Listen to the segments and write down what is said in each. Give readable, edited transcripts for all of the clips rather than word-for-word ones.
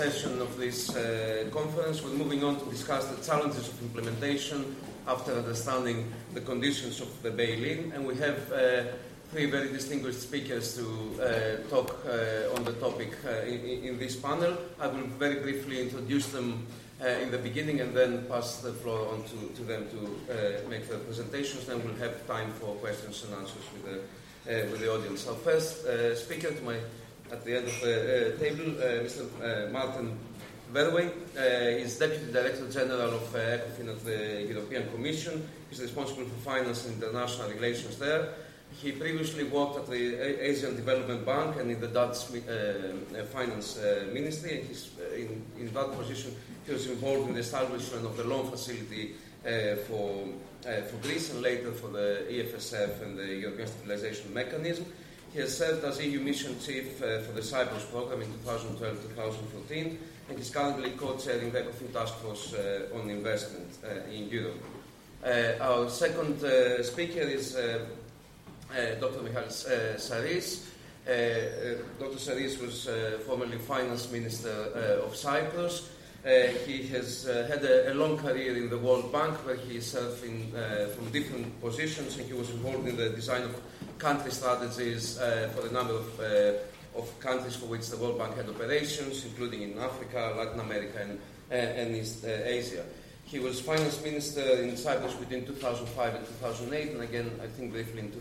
Session of this conference. We're moving on to discuss the challenges of implementation after understanding the conditions of the bail-in, and we have three very distinguished speakers to talk on the topic in this panel. I will very briefly introduce them in the beginning and then pass the floor on to them to make their presentations. Then we'll have time for questions and answers with the audience. Our first speaker at the end of the table, Mr. Martin Verwey. He's Deputy Director General of ECOFIN at the European Commission. He's responsible for finance and international relations there. He previously worked at the Asian Development Bank and in the Dutch Finance Ministry. And in that position, he was involved in the establishment of the loan facility for Greece and later for the EFSF and the European Stabilization Mechanism. He has served as EU Mission Chief for the Cyprus Programme in 2012-2014, and he's currently co-chairing the ECOFIN Task Force on Investment in Europe. Our second speaker is Dr. Michalis Saris. Dr. Saris was formerly Finance Minister of Cyprus. He has had a long career in the World Bank, where he served from different positions, and he was involved in the design of country strategies for a number of countries for which the World Bank had operations, including in Africa, Latin America, and East Asia. He was Finance Minister in Cyprus between 2005 and 2008, and again, I think briefly in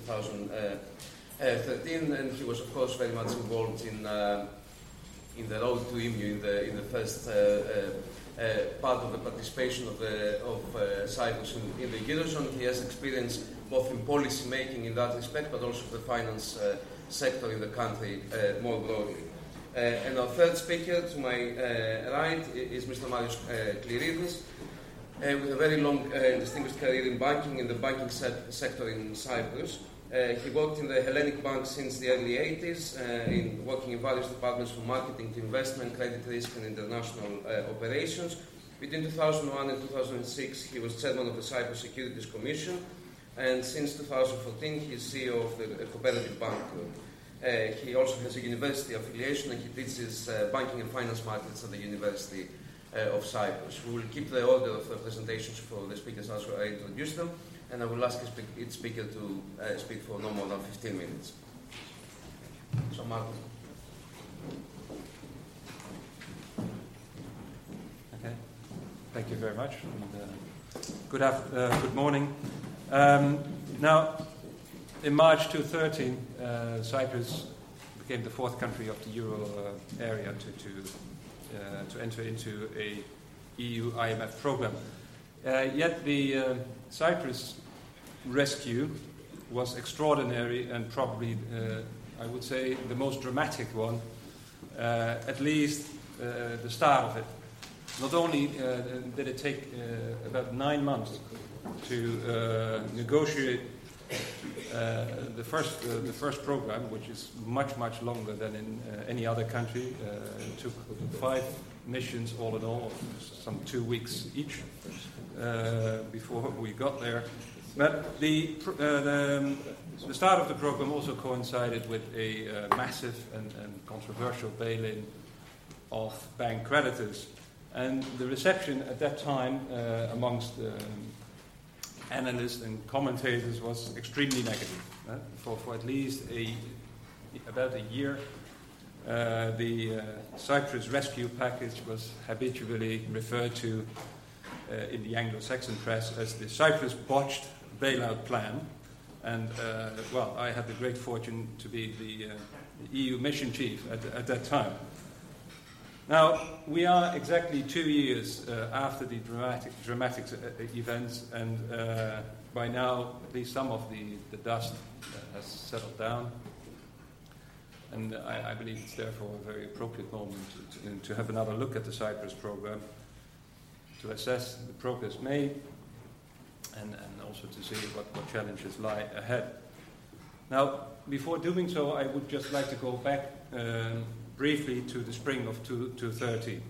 2013, and he was, of course, very much involved in the road to EMU in the first part of the participation of Cyprus in the Eurozone. He has experience both in policy making in that respect, but also the finance sector in the country more broadly. And our third speaker to my right is Mr. Marios Kliridis, with a very long and distinguished career in banking, in the banking sector in Cyprus. He worked in the Hellenic Bank since the early 80s, working in various departments from marketing to investment, credit risk and international operations. Between 2001 and 2006, he was chairman of the Cyprus Securities Commission, and since 2014, he is CEO of the Cooperative Bank Group. He also has a university affiliation, and he teaches banking and finance markets at the University of Cyprus. We will keep the order of the presentations for the speakers as I introduce them, and I will ask each speaker to speak for no more than 15 minutes. So, Martin. Okay. Thank you very much. And, good morning. Now, in March 2013, Cyprus became the fourth country of the Euro area to enter into a EU IMF program. Yet the Cyprus rescue was extraordinary and probably, I would say, the most dramatic one, at least the start of it. Not only did it take about 9 months to negotiate the first program, which is much longer than in any other country. It took 5 missions all in all, some 2 weeks each, before we got there. But the start of the program also coincided with a massive and controversial bail-in of bank creditors, and the reception at that time amongst analysts and commentators was extremely negative. For at least about a year, the Cyprus rescue package was habitually referred to in the Anglo-Saxon press as the Cyprus botched bailout plan. And, I had the great fortune to be the EU mission chief at that time. Now, we are exactly 2 years after the dramatic events, and by now, at least some of the dust has settled down. And I believe it's therefore a very appropriate moment to have another look at the Cyprus program, to assess the progress made, and also to see what challenges lie ahead. Now, before doing so, I would just like to go back briefly to the spring of 2013.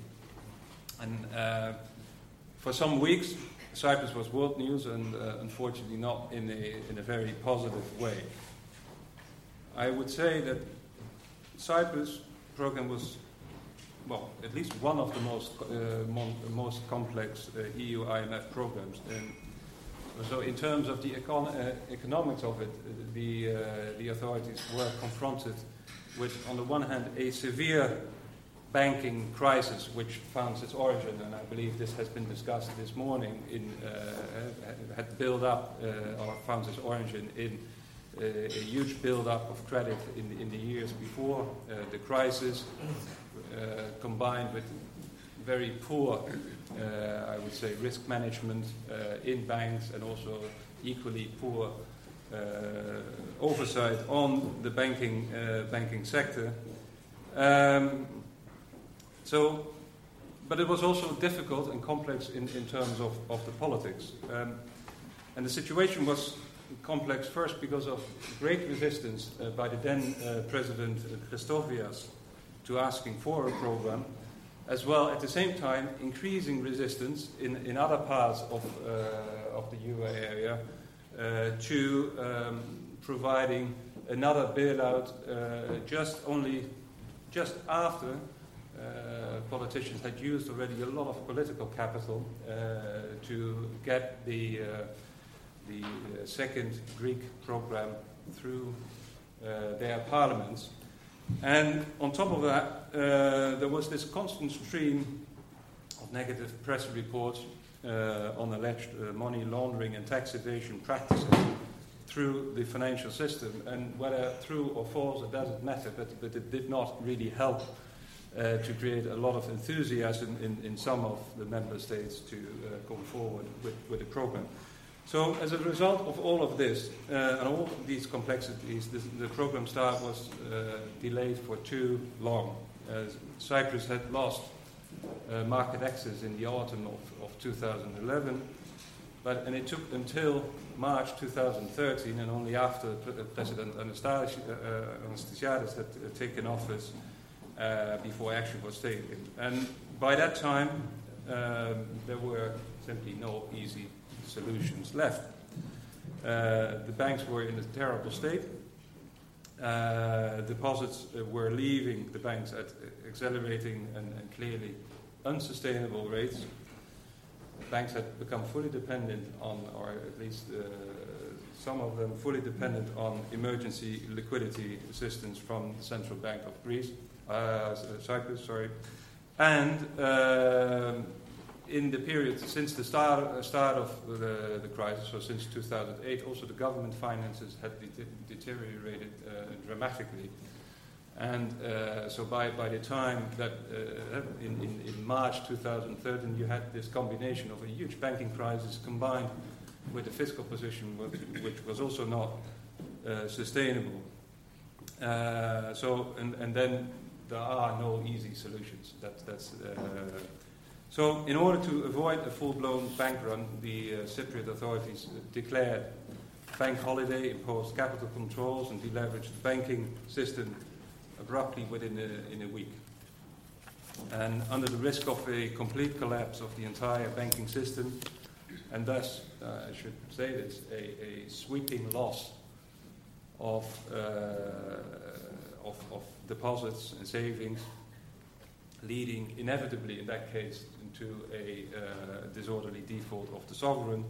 And for some weeks, Cyprus was world news, and unfortunately not in a very positive way. I would say that Cyprus program was at least one of the most complex EU-IMF programs. And so in terms of the economics of it, the authorities were confronted with, on the one hand, a severe banking crisis which found its origin, and I believe this has been discussed this morning, had built up or found its origin in a huge build-up of credit in the years before the crisis, combined with very poor, I would say, risk management in banks, and also equally poor oversight on the banking sector. But it was also difficult and complex in terms of the politics. And the situation was complex first because of great resistance by the then President Christofias to asking for a program, as well at the same time increasing resistance in other parts of the euro area to providing another bailout just after politicians had used already a lot of political capital to get the second Greek program through their parliaments. And on top of that, there was this constant stream of negative press reports on alleged money laundering and tax evasion practices through the financial system. And whether true or false, it doesn't matter, but it did not really help to create a lot of enthusiasm in some of the member states to come forward with the program. So as a result of all of this and all of these complexities, the program start was delayed for too long. Cyprus had lost market access in the autumn of 2011, and it took until March 2013, and only after President Anastasiades had taken office before action was taken. And by that time, there were simply no easy solutions left. The banks were in a terrible state. Deposits were leaving the banks at accelerating and clearly unsustainable rates. Banks had become fully dependent on, or at least some of them fully dependent on emergency liquidity assistance from the Central Bank of Cyprus, and in the period since the start of the crisis, so since 2008, also the government finances had deteriorated dramatically. And so by the time that in March 2013 you had this combination of a huge banking crisis combined with a fiscal position which was also not sustainable. And then there are no easy solutions. So in order to avoid a full-blown bank run, the Cypriot authorities declared bank holiday, imposed capital controls, and deleveraged the banking system abruptly within a week. And under the risk of a complete collapse of the entire banking system, and thus, I should say this, a sweeping loss of deposits and savings, leading inevitably in that case into a disorderly default of the sovereign.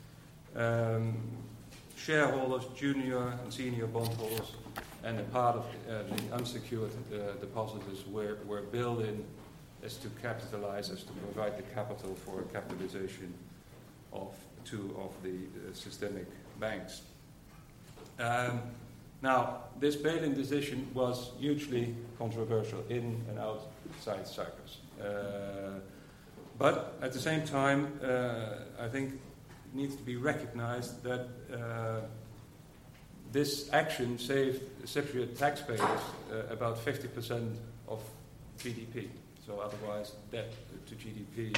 Shareholders, junior and senior bondholders, and a part of the unsecured depositors were billed in as to capitalize, as to provide the capital for capitalization of two of the systemic banks. Now, this bail-in decision was hugely controversial in and outside Cyprus. But at the same time, I think it needs to be recognized that this action saved Cypriot taxpayers about 50% of GDP. So otherwise, debt to GDP,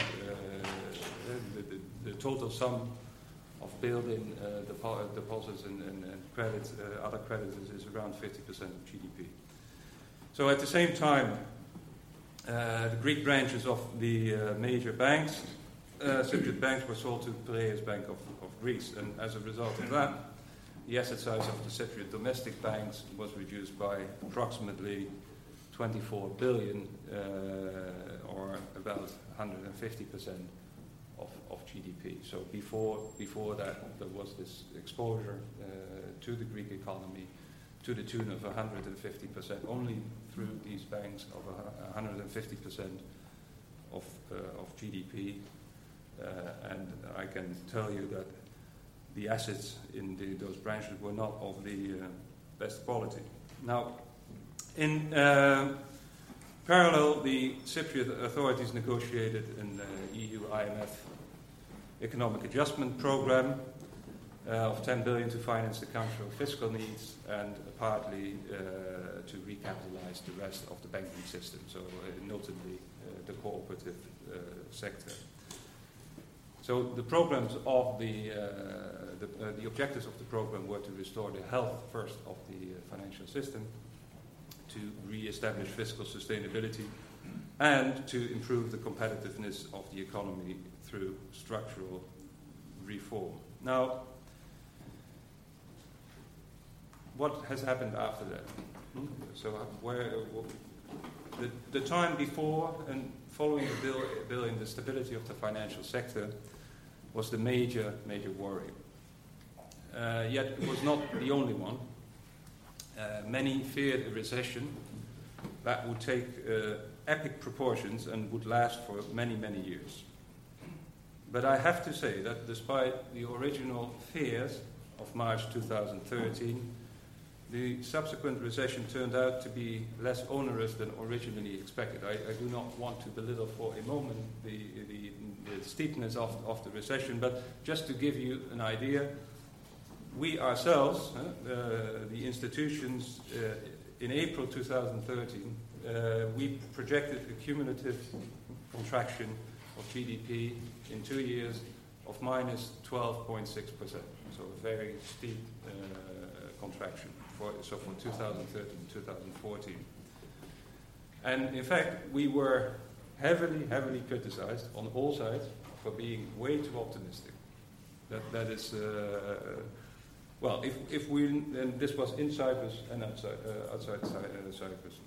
the total sum of built-in deposits and credits, other creditors is around 50% of GDP. So at the same time, the Greek branches of the major banks, Cypriot banks, were sold to Piraeus Bank of Greece, and as a result of that, the asset size of the Cypriot domestic banks was reduced by approximately 24 billion, or about 150% of GDP. So before that, there was this exposure to the Greek economy to the tune of 150%, only through these banks of 150% of GDP. And I can tell you that the assets in those branches were not of the best quality. Now, in parallel, the Cypriot authorities negotiated an EU-IMF economic adjustment program of 10 billion to finance the country's fiscal needs and partly to recapitalize the rest of the banking system, so notably the cooperative sector. So the programs of the objectives of the program were to restore the health first of the financial system, to re-establish fiscal sustainability, and to improve the competitiveness of the economy through structural reform. Now, what has happened after that? So the time before and following the bill in the stability of the financial sector was the major worry. Yet it was not the only one. Many feared a recession that would take epic proportions and would last for many years. But I have to say that despite the original fears of March 2013, the subsequent recession turned out to be less onerous than originally expected. I do not want to belittle for a moment the steepness of the recession, but just to give you an idea, we ourselves, the institutions, in April 2013, we projected a cumulative contraction of GDP in 2 years of minus 12.6%. So a very steep contraction for 2013-2014. And in fact, we were heavily criticized on all sides for being way too optimistic. That is, well, if we, and this was in Cyprus and outside Cyprus.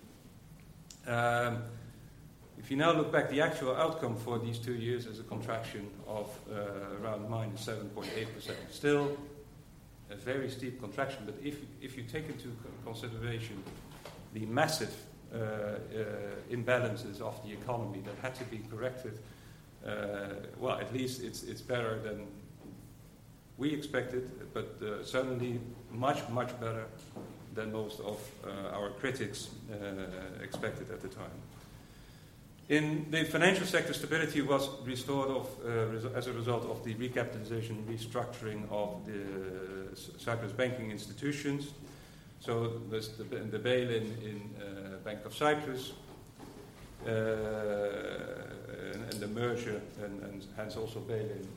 If you now look back, the actual outcome for these 2 years is a contraction of around minus 7.8%. Still a very steep contraction, but if you take into consideration the massive imbalances of the economy that had to be corrected, well, at least it's better than we expected, but certainly much better than most of our critics expected at the time. In the financial sector, stability was restored as a result of the recapitalization, restructuring of the Cyprus banking institutions. So there's the bail-in in Bank of Cyprus, and the merger, and hence also bail-in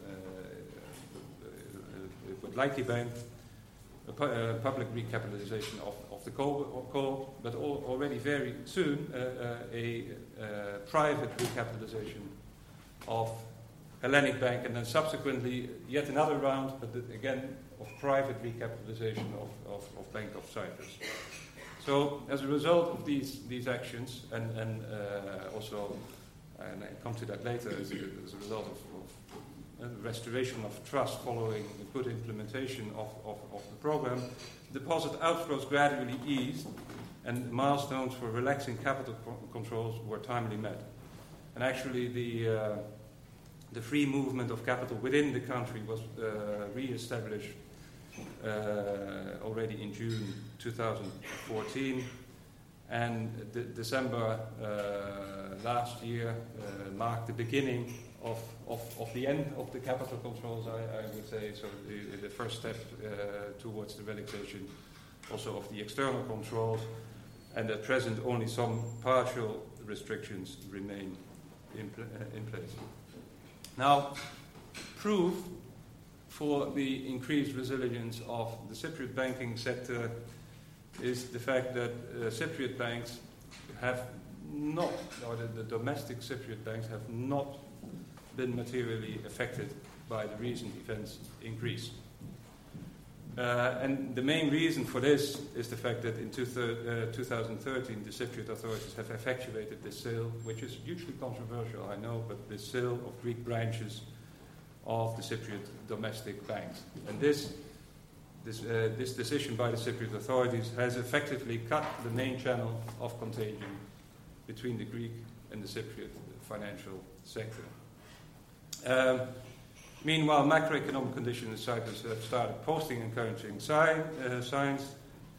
with Laiki Bank, a public recapitalization of the coal, but already very soon a private recapitalization of Hellenic Bank, and then subsequently yet another round, but again of private recapitalization of Bank of Cyprus. So as a result of these actions, and also, and I'll come to that later, as a result of restoration of trust following the good implementation of the program, deposit outflows gradually eased, and milestones for relaxing capital controls were timely met. And actually, the free movement of capital within the country was re-established already in June 2014, and December last year marked the beginning of the end of the capital controls, I would say. So the first step towards the relaxation also of the external controls, and at present only some partial restrictions remain in place. Now, proof for the increased resilience of the Cypriot banking sector is the fact that Cypriot banks have not, or the domestic Cypriot banks have not been materially affected by the recent events in Greece. And the main reason for this is the fact that in 2013 the Cypriot authorities have effectuated this sale, which is hugely controversial, I know, but the sale of Greek branches of the Cypriot domestic banks. And this decision by the Cypriot authorities has effectively cut the main channel of contagion between the Greek and the Cypriot financial sector. Meanwhile, macroeconomic conditions in Cyprus have started posting encouraging signs.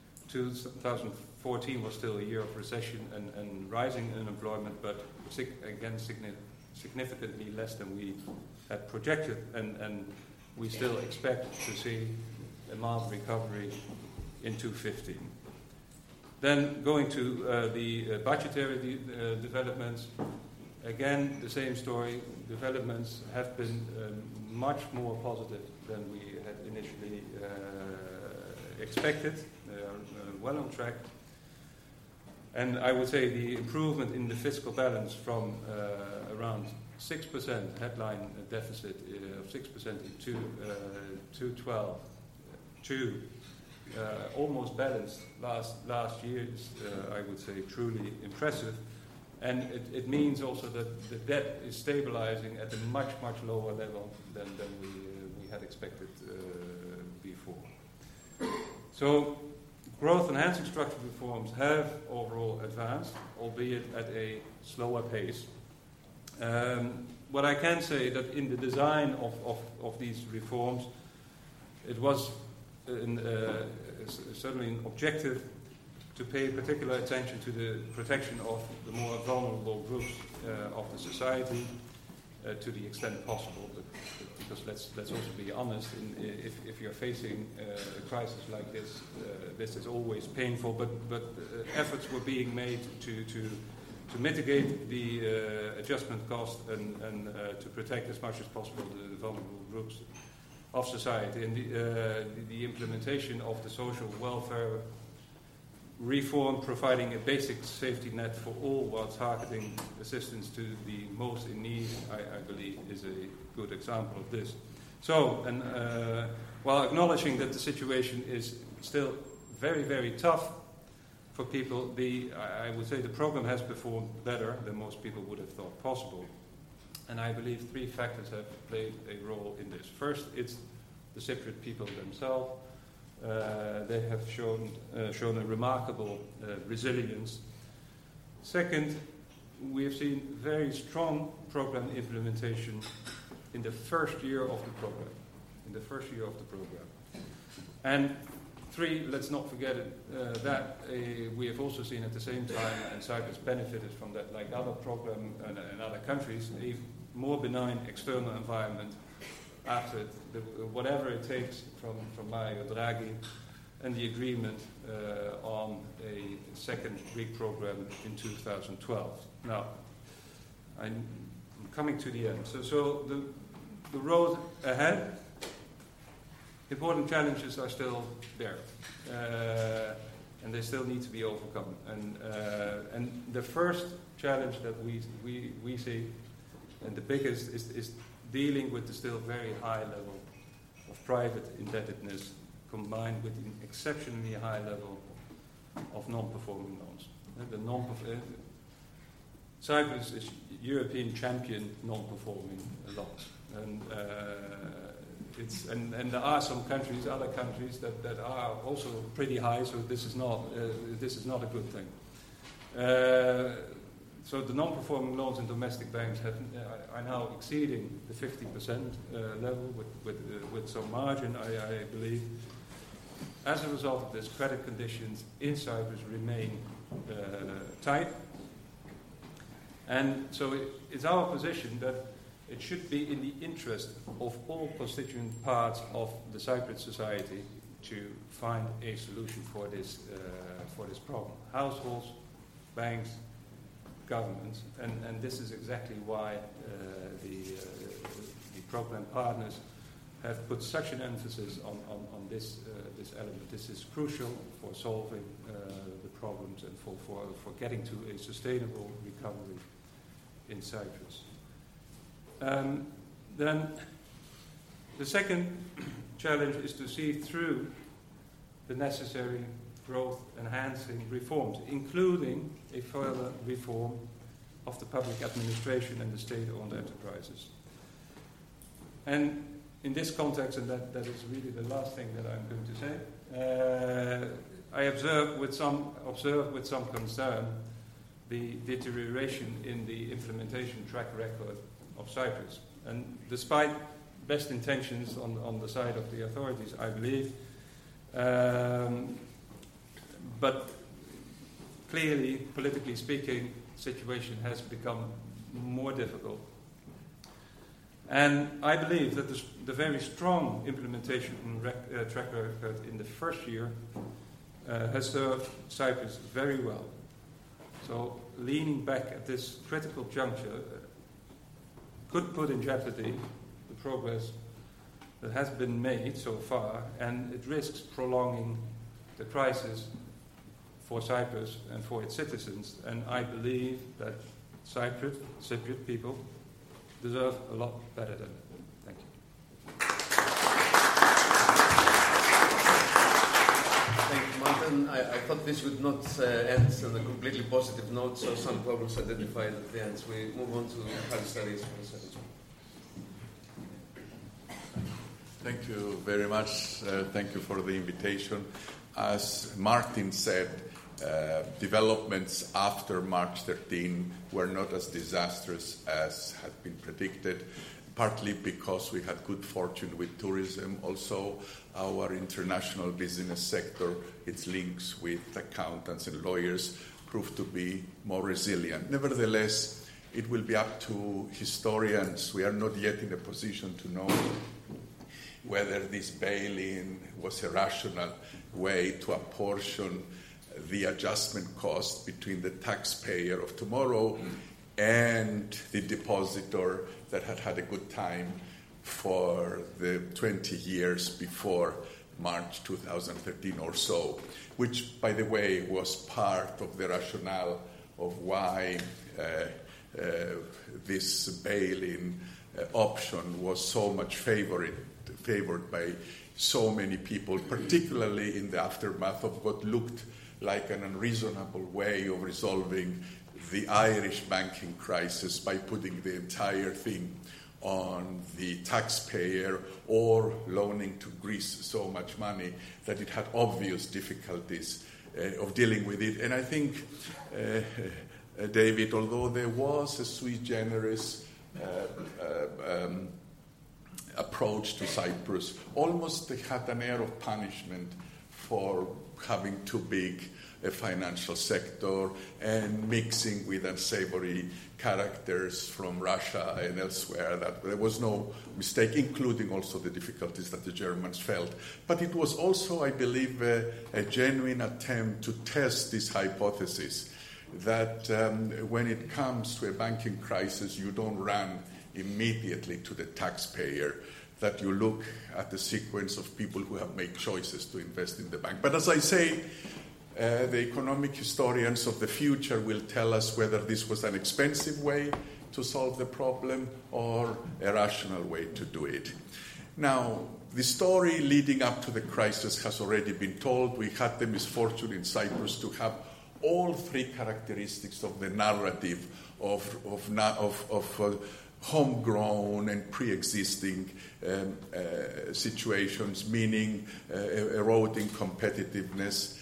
2014 was still a year of recession and rising unemployment, but again significantly less than we had projected, and we still expect to see a mild recovery in 2015. Then going to the budgetary developments, again the same story. Developments have been much more positive than we had initially expected. They are well on track. And I would say the improvement in the fiscal balance from around 6% headline deficit of 6% in 2012 to almost balanced last year is, I would say, truly impressive. And it means also that the debt is stabilizing at a much, much lower level than we had expected before. So growth-enhancing structural reforms have overall advanced, albeit at a slower pace. What I can say that in the design of these reforms, it was certainly an objective to pay particular attention to the protection of the more vulnerable groups of the society to the extent possible. Because let's also be honest, if you're facing a crisis like this, this is always painful. But efforts were being made to mitigate the adjustment cost and to protect as much as possible the vulnerable groups of society. And the implementation of the social welfare reform, providing a basic safety net for all while targeting assistance to the most in need, I believe is a good example of this. So, and while acknowledging that the situation is still very, very tough for people, I would say the program has performed better than most people would have thought possible. And I believe three factors have played a role in this. First, it's the Cypriot people themselves. They have shown a remarkable resilience. Second, we have seen very strong program implementation in the first year of the program. And three, let's not forget that we have also seen at the same time, and Cyprus benefited from that, like other programs and other countries, a more benign external environment after whatever it takes from Mario Draghi and the agreement on a second Greek program in 2012. Now, I'm coming to the end. So the road ahead, important challenges are still there, and they still need to be overcome. And the first challenge that we see, and the biggest, is dealing with the still very high level of private indebtedness combined with an exceptionally high level of non-performing loans. Cyprus is European champion non-performing loans, and there are some countries, other countries that are also pretty high. So this is not a good thing. So the non-performing loans in domestic banks are now exceeding the 50% level with some margin, I believe. As a result of this, credit conditions in Cyprus remain tight. And so it's our position that it should be in the interest of all constituent parts of the Cypriot society to find a solution for this problem. Households, banks, governments, and this is exactly why the program partners have put such an emphasis on this element. This is crucial for solving the problems and for getting to a sustainable recovery in Cyprus. Then the second challenge is to see through the necessary growth-enhancing reforms, including a further reform of the public administration and the state-owned enterprises. And in this context, and that is really the last thing that I'm going to say, I observe with some concern the deterioration in the implementation track record of Cyprus. And despite best intentions on the side of the authorities, I believe, but clearly, politically speaking, the situation has become more difficult. And I believe that the very strong implementation track record in the first year has served Cyprus very well. So leaning back at this critical juncture could put in jeopardy the progress that has been made so far, and it risks prolonging the crisis for Cyprus and for its citizens. And I believe that Cypriot people deserve a lot better than that. Thank you. Thank you, Martin. I thought this would not end on a completely positive note, so some problems identified at the end. So we move on to Haris Tsaris for the second one. Thank you very much. Thank you for the invitation. As Martin said, developments after March 13 were not as disastrous as had been predicted, partly because we had good fortune with tourism. Also, our international business sector, its links with accountants and lawyers, proved to be more resilient. Nevertheless, it will be up to historians. We are not yet in a position to know whether this bail-in was a rational way to apportion the adjustment cost between the taxpayer of tomorrow and the depositor that had had a good time for the 20 years before March 2013 or so, which, by the way, was part of the rationale of why this bail-in option was so much favored by so many people, particularly in the aftermath of what looked like an unreasonable way of resolving the Irish banking crisis by putting the entire thing on the taxpayer or loaning to Greece so much money that it had obvious difficulties of dealing with it. And I think, David, although there was a sui generis approach to Cyprus, almost they had an air of punishment for having too big a financial sector and mixing with unsavory characters from Russia and elsewhere. That there was no mistake, including also the difficulties that the Germans felt. But it was also, I believe, a genuine attempt to test this hypothesis that when it comes to a banking crisis, you don't run immediately to the taxpayer, that you look at the sequence of people who have made choices to invest in the bank. But as I say, the economic historians of the future will tell us whether this was an expensive way to solve the problem or a rational way to do it. Now, the story leading up to the crisis has already been told. We had the misfortune in Cyprus to have all three characteristics of the narrative of homegrown and pre-existing situations, meaning eroding competitiveness,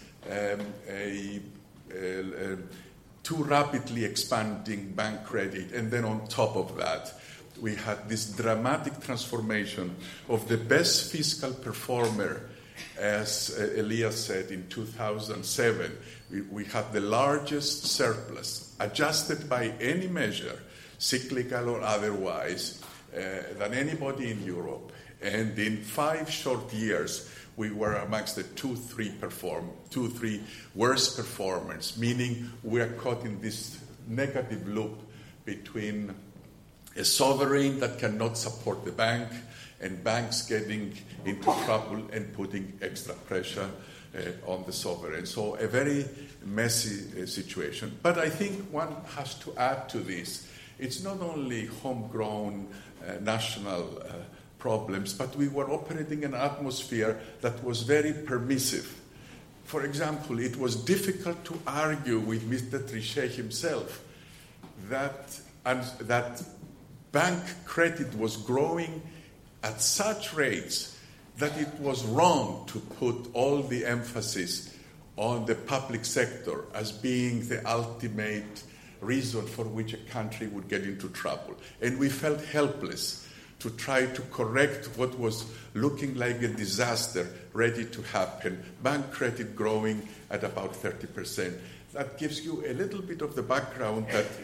too rapidly expanding bank credit, and then on top of that, we had this dramatic transformation of the best fiscal performer, as Elias said, in 2007. We had the largest surplus, adjusted by any measure, cyclical or otherwise, than anybody in Europe. And in 5 short years, we were amongst the 2-3 worst performers, meaning we are caught in this negative loop between a sovereign that cannot support the bank and banks getting into trouble and putting extra pressure on the sovereign. So a very messy situation. But I think one has to add to this, it's not only homegrown national problems, but we were operating in an atmosphere that was very permissive For example, it was difficult to argue with Mr. Trichet himself that bank credit was growing at such rates that it was wrong to put all the emphasis on the public sector as being the ultimate reason for which a country would get into trouble. And we felt helpless to try to correct what was looking like a disaster ready to happen. Bank credit growing at about 30%. That gives you a little bit of the background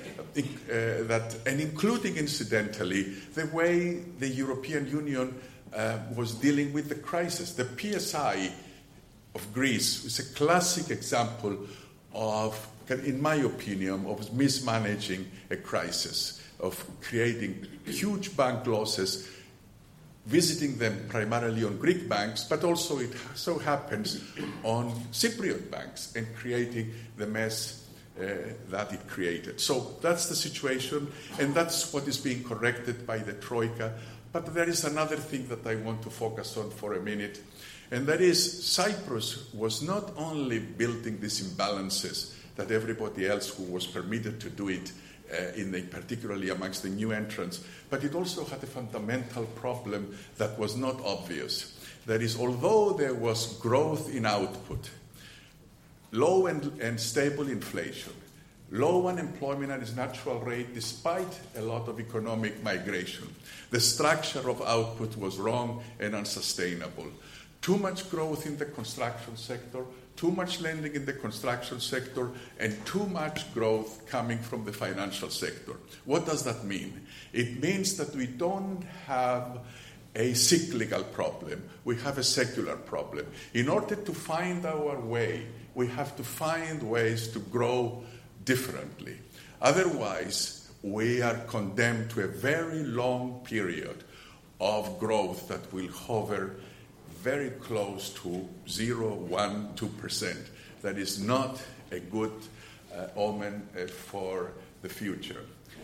and including, incidentally, the way the European Union was dealing with the crisis. The PSI of Greece is a classic example of, in my opinion, of mismanaging a crisis, of creating huge bank losses, visiting them primarily on Greek banks, but also it so happens on Cypriot banks, and creating the mess that it created. So that's the situation, and that's what is being corrected by the Troika. But there is another thing that I want to focus on for a minute, and that is Cyprus was not only building these imbalances that everybody else who was permitted to do it, particularly amongst the new entrants, but it also had a fundamental problem that was not obvious. That is, although there was growth in output, low and stable inflation, low unemployment at its natural rate despite a lot of economic migration, the structure of output was wrong and unsustainable. Too much growth in the construction sector, too much lending in the construction sector, and too much growth coming from the financial sector. What does that mean? It means that we don't have a cyclical problem. We have a secular problem. In order to find our way, we have to find ways to grow differently. Otherwise, we are condemned to a very long period of growth that will hover very close to 0, 1, 2%. That is not a good omen for the future.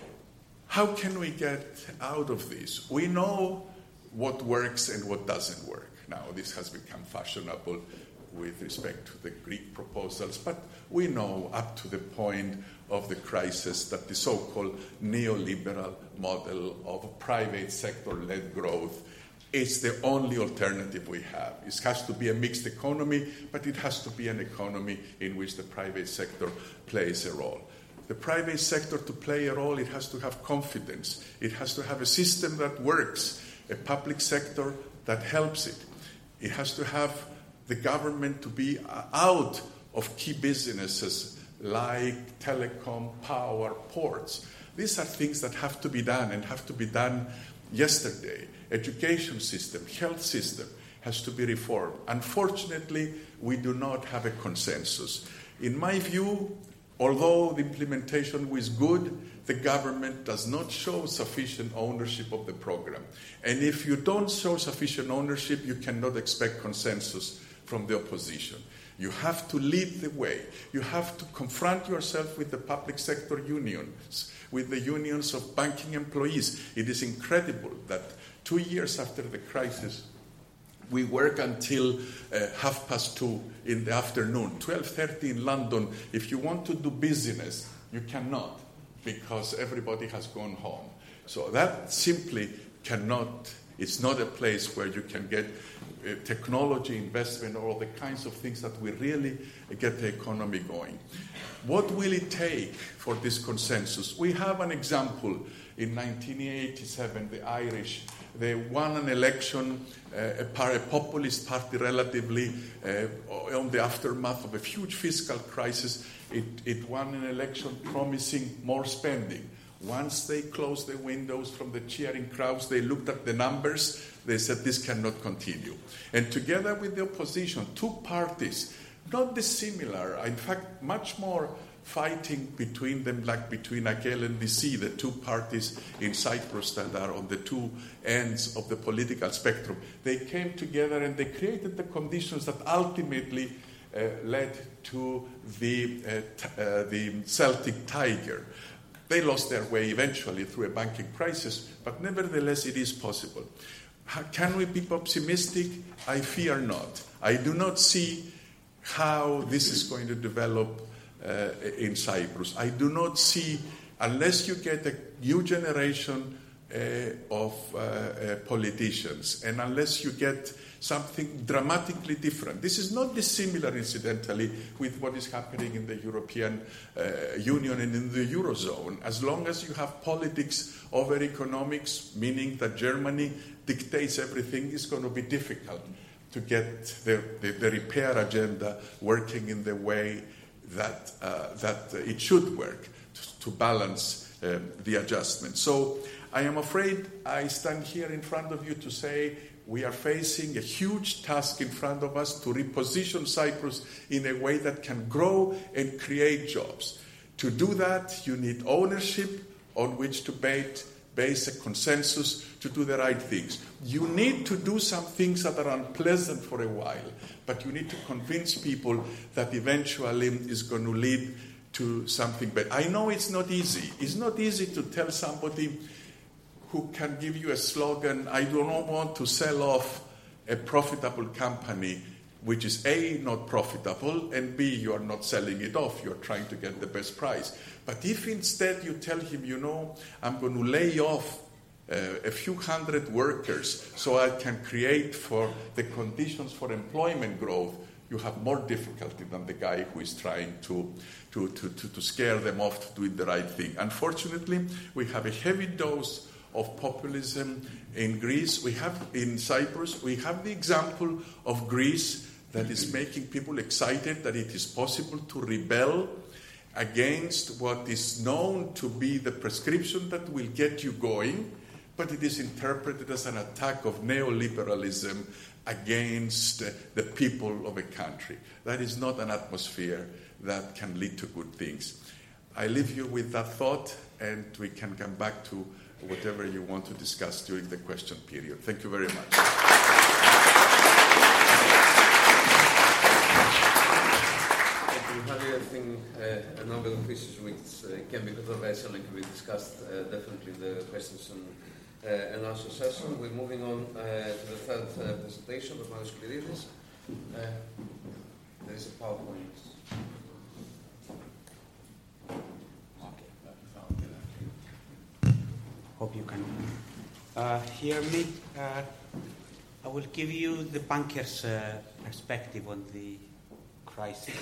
How can we get out of this? We know what works and what doesn't work. Now, this has become fashionable with respect to the Greek proposals, but we know up to the point of the crisis that the so-called neoliberal model of private sector-led growth is the only alternative we have. It has to be a mixed economy, but it has to be an economy in which the private sector plays a role. The private sector, to play a role, it has to have confidence. It has to have a system that works, a public sector that helps it. It has to have the government to be out of key businesses like telecom, power, ports. These are things that have to be done and have to be done yesterday. Education system, health system has to be reformed. Unfortunately, we do not have a consensus. In my view, although the implementation was good, the government does not show sufficient ownership of the program. And if you don't show sufficient ownership, you cannot expect consensus from the opposition. You have to lead the way. You have to confront yourself with the public sector unions, with the unions of banking employees. It is incredible that 2 years after the crisis, we work until 2:30 in the afternoon, 12:30 in London. If you want to do business, you cannot, because everybody has gone home. So that simply cannot, it's not a place where you can get technology investment or the kinds of things that will really get the economy going. What will it take for this consensus? We have an example. In 1987, the Irish, they won an election, a populist party relatively, on the aftermath of a huge fiscal crisis. It won an election promising more spending. Once they closed the windows from the cheering crowds, they looked at the numbers, they said this cannot continue. And together with the opposition, two parties, not dissimilar, in fact much more fighting between them, like between Akel and DC, the two parties in Cyprus that are on the two ends of the political spectrum. They came together and they created the conditions that ultimately led to the Celtic Tiger. They lost their way eventually through a banking crisis, but nevertheless it is possible. Can we be optimistic? I fear not. I do not see how this is going to develop in Cyprus. I do not see, unless you get a new generation of politicians, and unless you get something dramatically different. This is not dissimilar, incidentally, with what is happening in the European Union and in the Eurozone. As long as you have politics over economics, meaning that Germany dictates everything, it's going to be difficult to get the repair agenda working in the way that it should work, to balance the adjustment. So I am afraid I stand here in front of you to say we are facing a huge task in front of us to reposition Cyprus in a way that can grow and create jobs. To do that, you need ownership on which to base a consensus to do the right things. You need to do some things that are unpleasant for a while, but you need to convince people that eventually is going to lead to something better. I know it's not easy. It's not easy to tell somebody who can give you a slogan, I do not want to sell off a profitable company, which is A, not profitable, and B, you are not selling it off, you're trying to get the best price. But if instead you tell him, I'm going to lay off a few hundred workers so I can create for the conditions for employment growth, you have more difficulty than the guy who is trying to scare them off to doing the right thing. Unfortunately, we have a heavy dose of populism in Greece. We have in Cyprus, we have the example of Greece that is making people excited that it is possible to rebel against what is known to be the prescription that will get you going, but it is interpreted as an attack of neoliberalism against the people of a country. That is not an atmosphere that can lead to good things. I leave you with that thought, and we can come back to whatever you want to discuss during the question period. Thank you very much. We have, I think, a number of issues which can be controversial and can be discussed definitely in the questions and answer session. We're moving on to the third presentation of Manos Kliridis. There is a PowerPoint. Hope you can hear me. I will give you the banker's perspective on the crisis.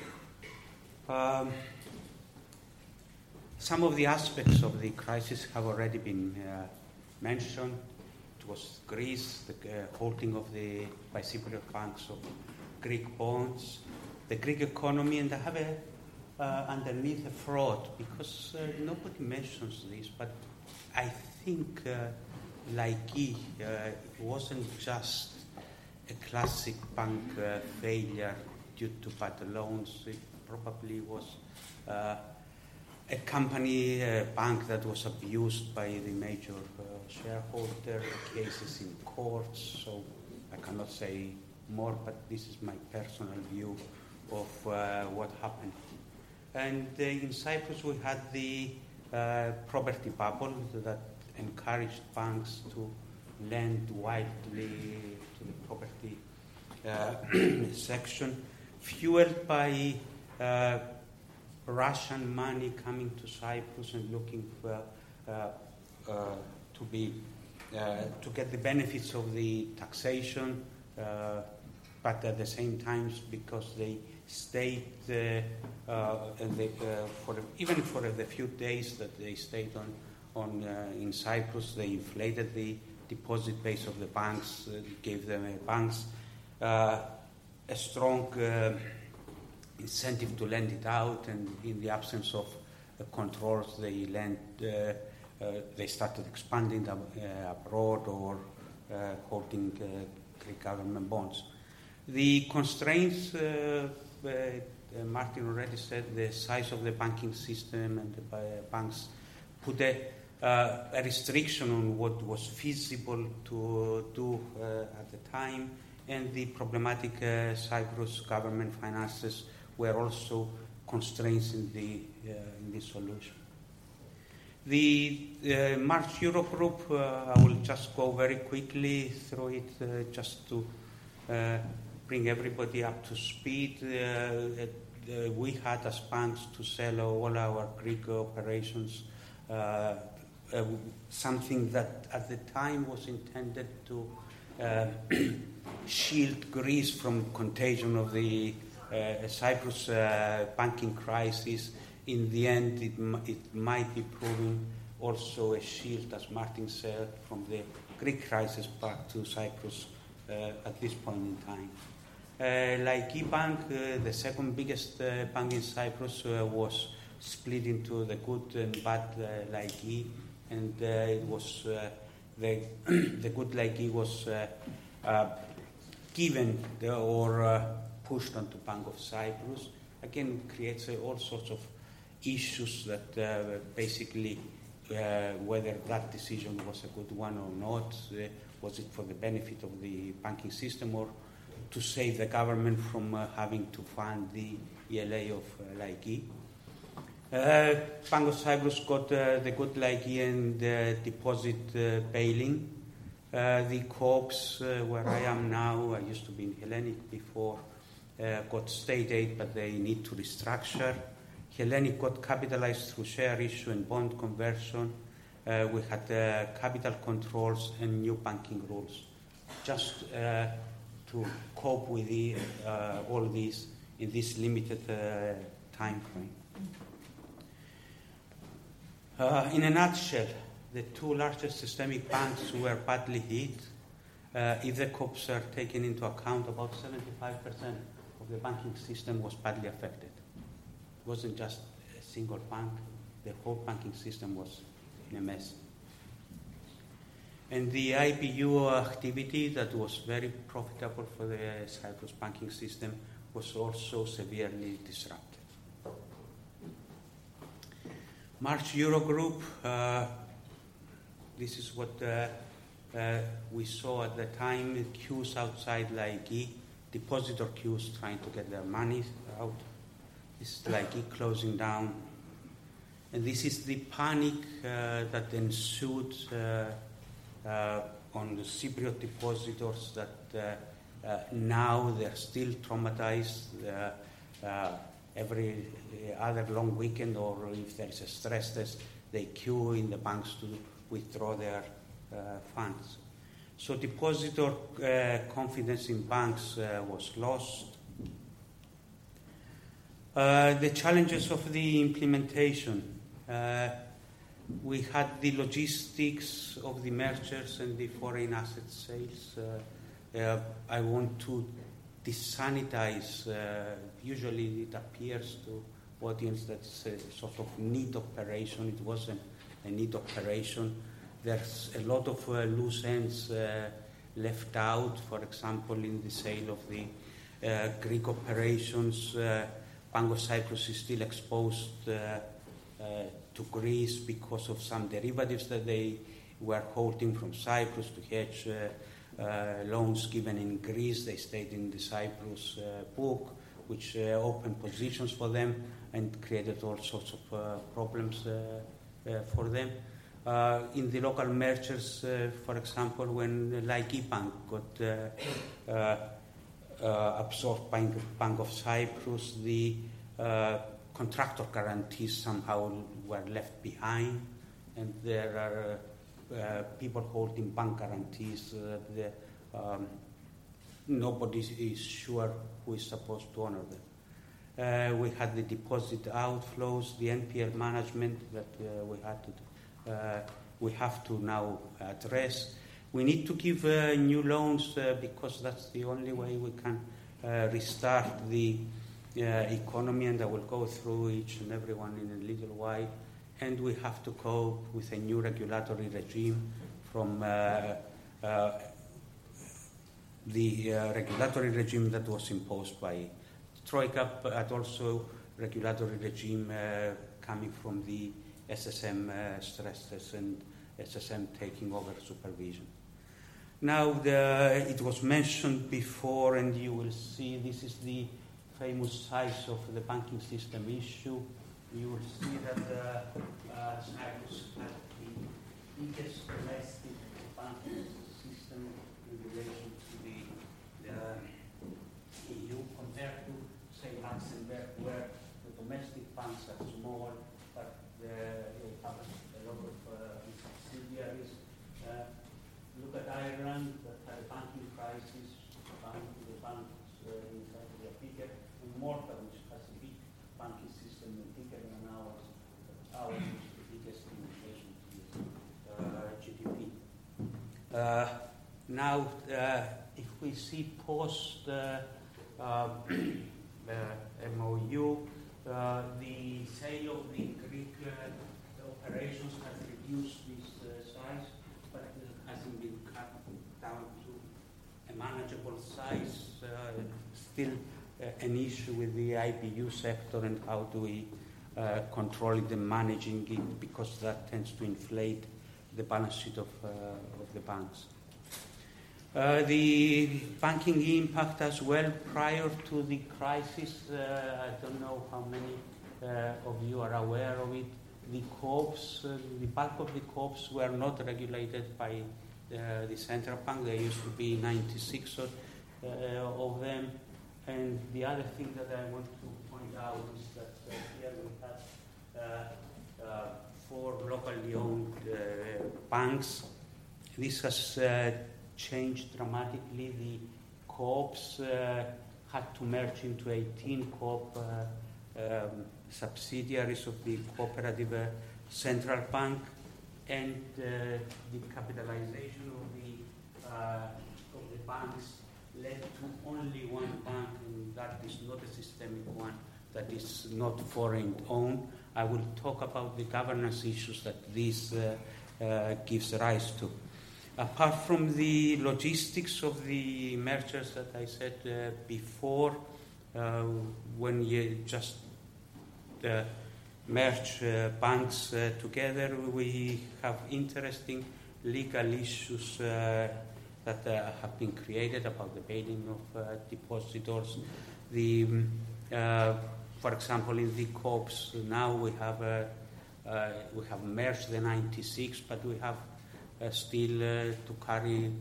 Some of the aspects of the crisis have already been mentioned. It was Greece, the holding of the by Cypriot banks of Greek bonds, the Greek economy, and I have underneath a fraud, because nobody mentions this, but I think, it wasn't just a classic bank failure due to bad loans. It probably was a bank that was abused by the major shareholder, cases in courts, so I cannot say more, but this is my personal view of what happened. And in Cyprus we had the property bubble that encouraged banks to lend widely to the property section, fueled by Russian money coming to Cyprus and looking to get the benefits of the taxation, but at the same time, because they stayed even for the few days that they stayed in Cyprus, they inflated the deposit base of the banks, gave them a strong incentive to lend it out, and in the absence of controls, they started expanding abroad or holding Greek government bonds. The constraints, Martin already said, the size of the banking system and the banks put a restriction on what was feasible to do at the time, and the problematic Cyprus government finances were also constraints in the solution. The March Eurogroup, I will just go very quickly through it just to bring everybody up to speed, we had as banks to sell all our Greek operations, something that at the time was intended to shield Greece from contagion of the Cyprus banking crisis. In the end, it might be proven also a shield, as Martin said, from the Greek crisis back to Cyprus at this point in time. Laiki Bank, the second biggest bank in Cyprus, was split into the good and bad Laiki, and it was the good Laiki was given or pushed onto Bank of Cyprus. Again, it creates all sorts of issues that basically whether that decision was a good one or not, was it for the benefit of the banking system or to save the government from having to fund the ELA of Laiki. Bank of Cyprus got the good Laiki and deposit bailing. The co-ops where I am now, I used to be in Hellenic before, got state aid, but they need to restructure. Hellenic got capitalized through share issue and bond conversion. We had capital controls and new banking rules. Just to cope with all these in this limited time frame. In a nutshell, the two largest systemic banks were badly hit. If the co-ops are taken into account, about 75% of the banking system was badly affected. It wasn't just a single bank, the whole banking system was in a mess. And the IPU activity that was very profitable for the Cyprus banking system was also severely disrupted. March Eurogroup, this is what we saw at the time, queues outside Laiki, depositor queues trying to get their money out. This is Laiki closing down. And this is the panic that ensued on the Cypriot depositors that now they're still traumatized. Every other long weekend, or if there is a stress test, they queue in the banks to withdraw their funds. So depositor confidence in banks was lost. The challenges of the implementation. We had the logistics of the mergers and the foreign asset sales. I want to desanitize. Usually it appears to audience that it's a sort of neat operation. It wasn't a neat operation. There's a lot of loose ends left out. For example, in the sale of the Greek operations, Bank of Cyprus is still exposed to Greece because of some derivatives that they were holding from Cyprus to hedge loans given in Greece. They stayed in the Cyprus book, which opened positions for them and created all sorts of problems for them. In the local mergers, for example, when Laiki Bank got absorbed by Bank of Cyprus, the contractor guarantees somehow were left behind, and there are people holding bank guarantees. Nobody is sure who is supposed to honor them. We had the deposit outflows, the NPL management that we have to now address. We need to give new loans because that's the only way we can restart the economy, and I will go through each and every one in a little while. And we have to cope with a new regulatory regime from the regulatory regime that was imposed by Troika, but also regulatory regime coming from the SSM stress test and SSM taking over supervision. Now, it was mentioned before, and you will see this is the famous size of the banking system issue. You will see that Cyprus had the biggest domestic banking system in relation to the Now, if we see post MOU, the sale of the Greek operations has reduced this size, but it hasn't been cut down to a manageable size. Still an issue with the IBU sector and how do we control it and managing it, because that tends to inflate the balance sheet of the banks. The banking impact as well prior to the crisis, I don't know how many of you are aware of it. The co-ops, the bulk of the co-ops were not regulated by the central bank. There used to be 96 of them. And the other thing that I want to point out is that here we have 4 locally owned banks. This has changed dramatically. The co-ops had to merge into 18 co-op subsidiaries of the cooperative central bank, and the capitalization of the banks led to only one bank, and that is not a systemic one, that is not foreign owned. I will talk about the governance issues that this gives rise to. Apart from the logistics of the mergers that I said before, when you just merge banks together, we have interesting legal issues that have been created about the bail-in of depositors. For example, in the co-ops now we have merged the 96, but we have still to carry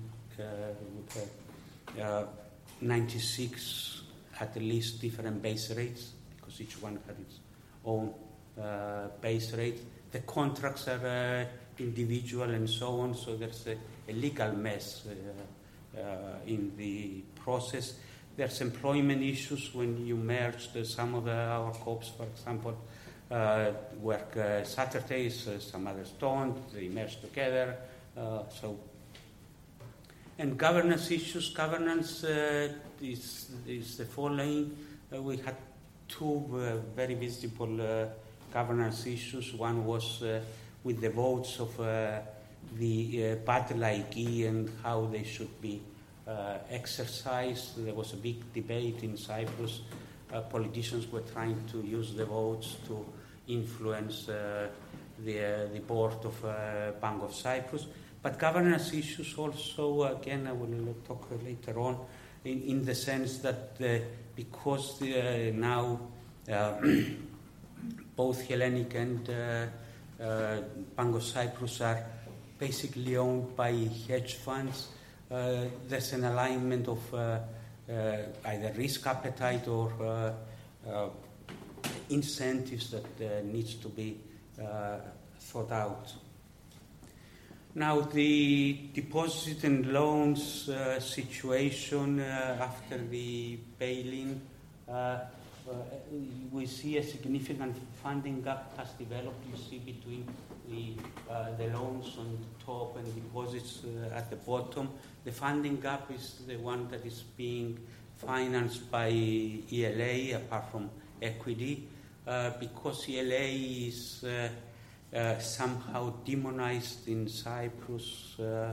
96 at least different base rates, because each one had its own base rate. The contracts are individual and so on, so there's a legal mess in the process. There's employment issues when you merge some of our co-ops, for example, work Saturdays, some others don't, they merge together. And governance issues. Governance is the following. We had 2 very visible governance issues. One was with the votes of the bad laiki and how they should be exercised. There was a big debate in Cyprus. Politicians were trying to use the votes to influence the board of Bank of Cyprus. But governance issues also, again, I will talk later on, in the sense that because now both Hellenic and Bank of Cyprus are basically owned by hedge funds, there's an alignment of either risk appetite or incentives that needs to be thought out. Now, the deposit and loans situation after the bail-in, we see a significant funding gap has developed. You see between the loans on the top and deposits at the bottom. The funding gap is the one that is being financed by ELA, apart from equity, because ELA is somehow demonized in Cyprus.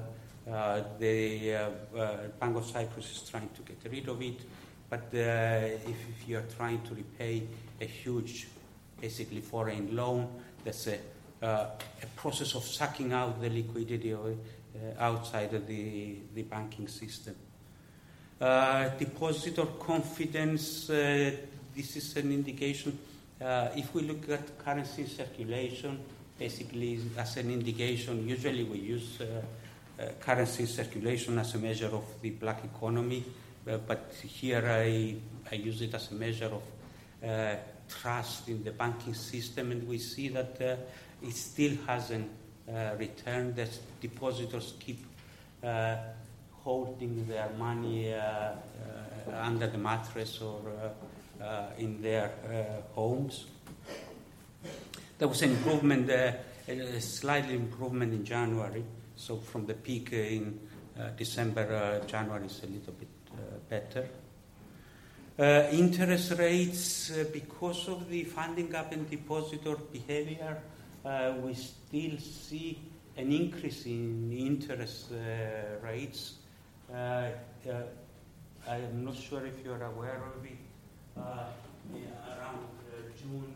The Bank of Cyprus is trying to get rid of it, but if you are trying to repay a huge, basically foreign loan, there's a process of sucking out the liquidity outside of the banking system. Depositor confidence, this is an indication. If we look at currency circulation, basically as an indication, usually we use currency circulation as a measure of the black economy, but here I use it as a measure of trust in the banking system, and we see that it still hasn't returned. The depositors keep holding their money under the mattress or in their homes. There was an improvement, a slight improvement in January. So from the peak in December, January is a little bit better. Interest rates, because of the funding gap and depositor behavior, we still see an increase in interest rates. I am not sure if you're aware of it. Around June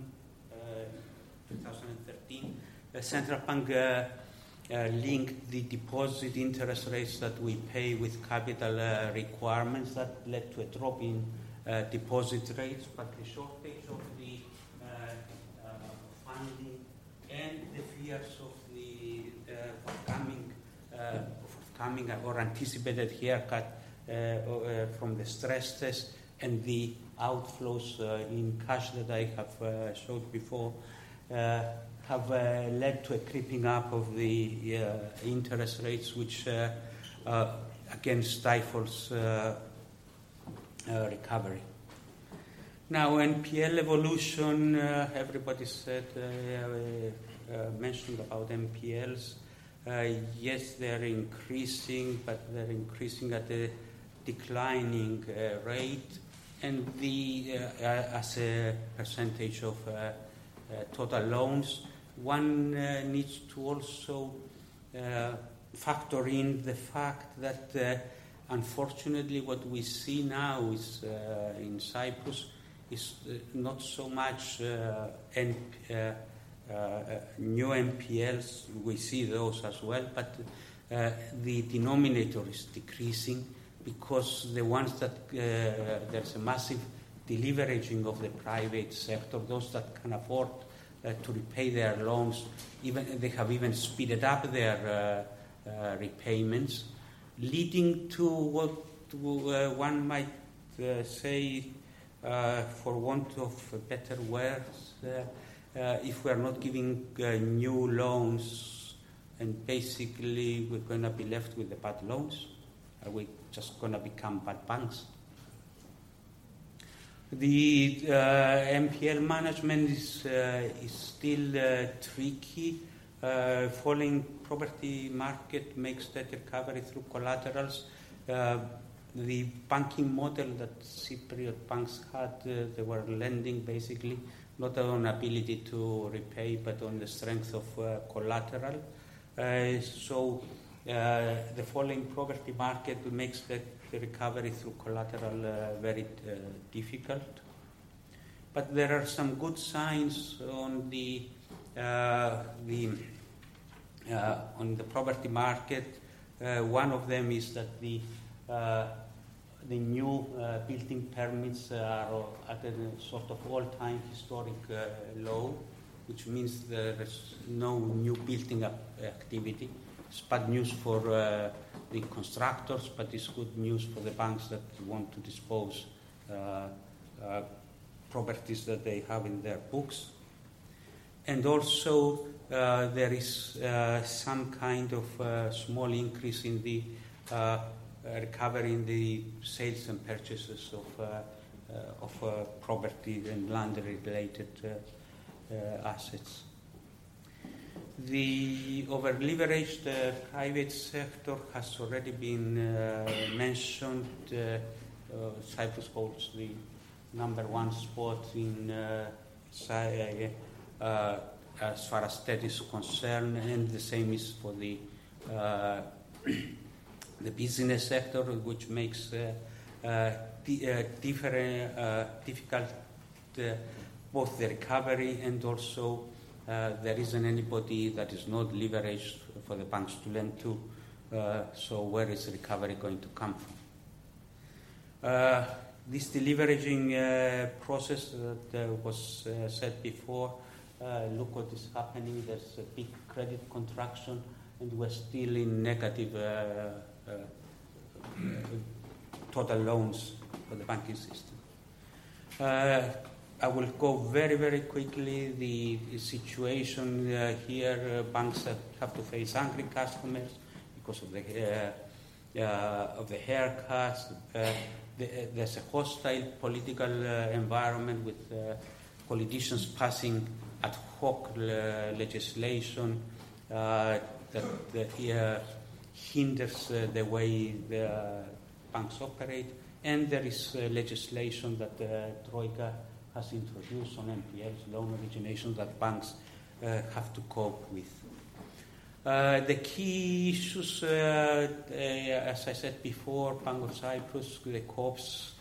2013, the central bank linked the deposit interest rates that we pay with capital requirements. That led to a drop in deposit rates, but the shortage of the funding and the fears of the forthcoming or anticipated haircut from the stress test and the outflows in cash that I have showed before have led to a creeping up of the interest rates, which again stifles recovery. Now, NPL evolution, everybody said, mentioned about NPLs. Yes, they're increasing, but they're increasing at a declining rate, and as a percentage of total loans. One needs to also factor in the fact that unfortunately what we see now is in Cyprus is not so much new NPLs. We see those as well, but the denominator is decreasing because the ones that there's a massive deleveraging of the private sector, those that can afford to repay their loans, they have even speeded up their repayments, leading to what one might say, for want of better words, if we are not giving new loans, and basically we're going to be left with the bad loans, are we just going to become bad banks? The NPL management is still tricky. Falling property market makes that recovery through collaterals. The banking model that Cypriot banks had, they were lending basically not on ability to repay but on the strength of collateral. So the falling property market makes the recovery through collateral very difficult. But there are some good signs on the property market. One of them is that the new building permits are at a sort of all-time historic low, which means there is no new building activity. It's bad news for the constructors, but it's good news for the banks that want to dispose properties that they have in their books. And also there is some kind of small increase in the recovery in the sales and purchases of property and land-related assets. The over-leveraged private sector has already been mentioned. Cyprus holds the number one spot in as far as debt is concerned, and the same is for the business sector, which makes difficult both the recovery and also there isn't anybody that is not leveraged for the banks to lend to. So where is the recovery going to come from? This deleveraging process that was said before, look what is happening. There's a big credit contraction and we're still in negative total loans for the banking system. I will go very, very quickly. The situation here, banks have to face angry customers because of the haircuts. There's a hostile political environment with politicians passing ad hoc legislation that hinders the way the banks operate. And there is legislation that Troika has introduced on NPLs, loan origination, that banks have to cope with. The key issues, as I said before, Bank of Cyprus, the COPs,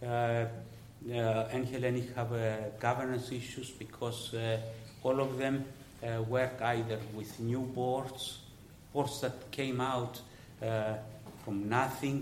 and Hellenic have governance issues because all of them work either with new boards that came out from nothing.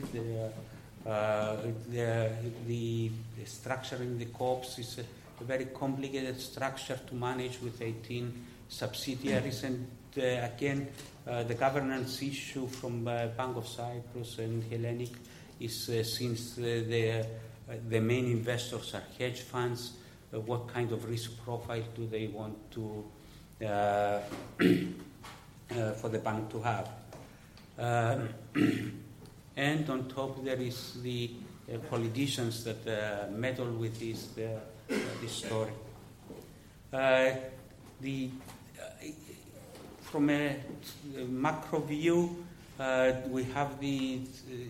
The structure in the COPs is a very complicated structure to manage with 18 subsidiaries, and again, the governance issue from Bank of Cyprus and Hellenic is since the main investors are hedge funds, what kind of risk profile do they want to for the bank to have? And on top there is the politicians that meddle with this story. From a macro view, we have a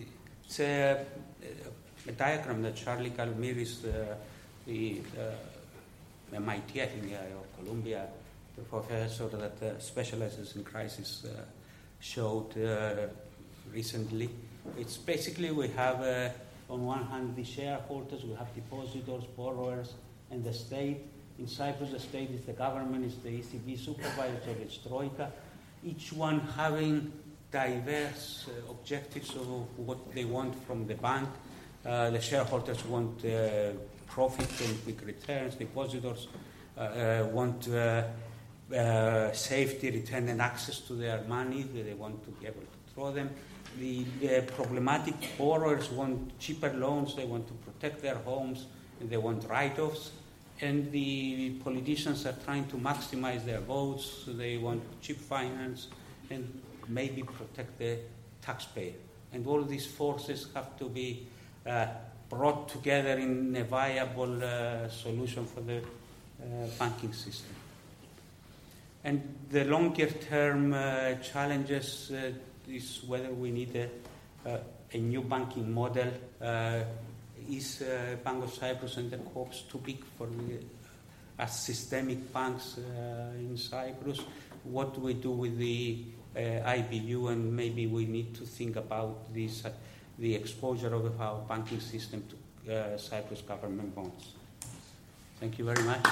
diagram that Charlie Kalmiris, the MIT, I think, or Columbia, the professor that specializes in crisis, showed recently. It's basically we have, on one hand, the shareholders, we have depositors, borrowers, and the state. In Cyprus, the state is the government, is the ECB supervisor, it's Troika, each one having diverse objectives of what they want from the bank. The shareholders want profit and quick returns. Depositors want safety, return, and access to their money. They want to be able to throw them. The problematic borrowers want cheaper loans. They want to protect their homes, and they want write-offs. And the politicians are trying to maximize their votes. So they want cheap finance and maybe protect the taxpayer. And all these forces have to be brought together in a viable solution for the banking system. And the longer-term challenges is whether we need a new banking model. Is Bank of Cyprus and the COPs too big for as systemic banks in Cyprus? What do we do with the IBU? And maybe we need to think about this, the exposure of our banking system to Cyprus government bonds. Thank you very much.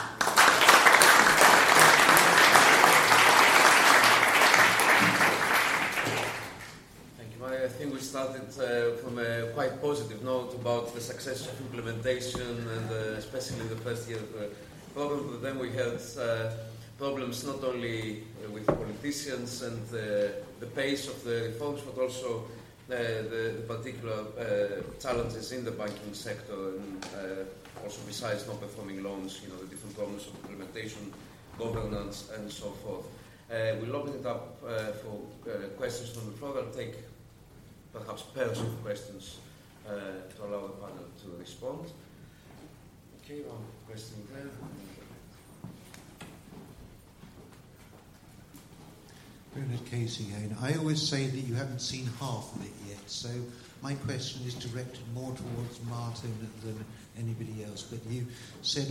I think we started from a quite positive note about the success of implementation and especially the first year of the program. But then we had problems not only with politicians and the pace of the reforms, but also the particular challenges in the banking sector, and also besides non-performing loans, the different problems of implementation, governance, and so forth. We'll open it up for questions from the floor. I'll take perhaps pairs of questions to allow the panel to respond. Okay, one question there. Bernard Casey again. I always say that you haven't seen half of it yet, so my question is directed more towards Martin than anybody else. But you said,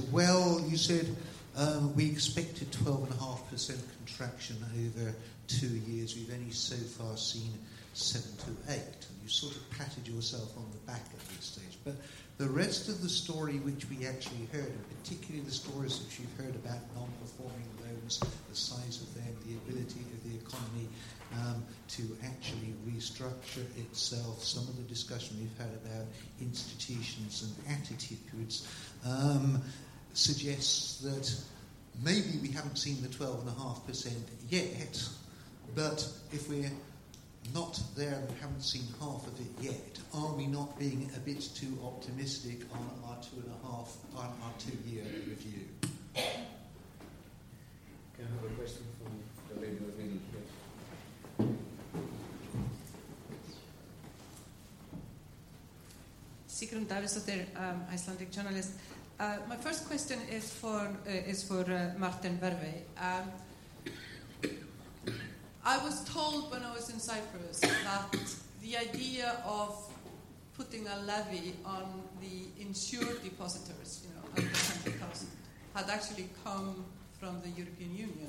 we expected 12.5% contraction over 2 years. We've only so far seen 7 to 8, and you sort of patted yourself on the back at this stage. But the rest of the story which we actually heard, and particularly the stories which you've heard about non-performing loans, the size of them, the ability of the economy to actually restructure itself, some of the discussion we've had about institutions and attitudes, suggests that maybe we haven't seen the 12.5% yet, but if we're not there and haven't seen half of it yet, are we not being a bit too optimistic on our 2-year review? Can I have a question from the lady with me here? Sigrun Davidsdóttir, Icelandic journalist. My first question is for Martin Vervey. I was told when I was in Cyprus that the idea of putting a levy on the insured depositors, under 100,000, had actually come from the European Union.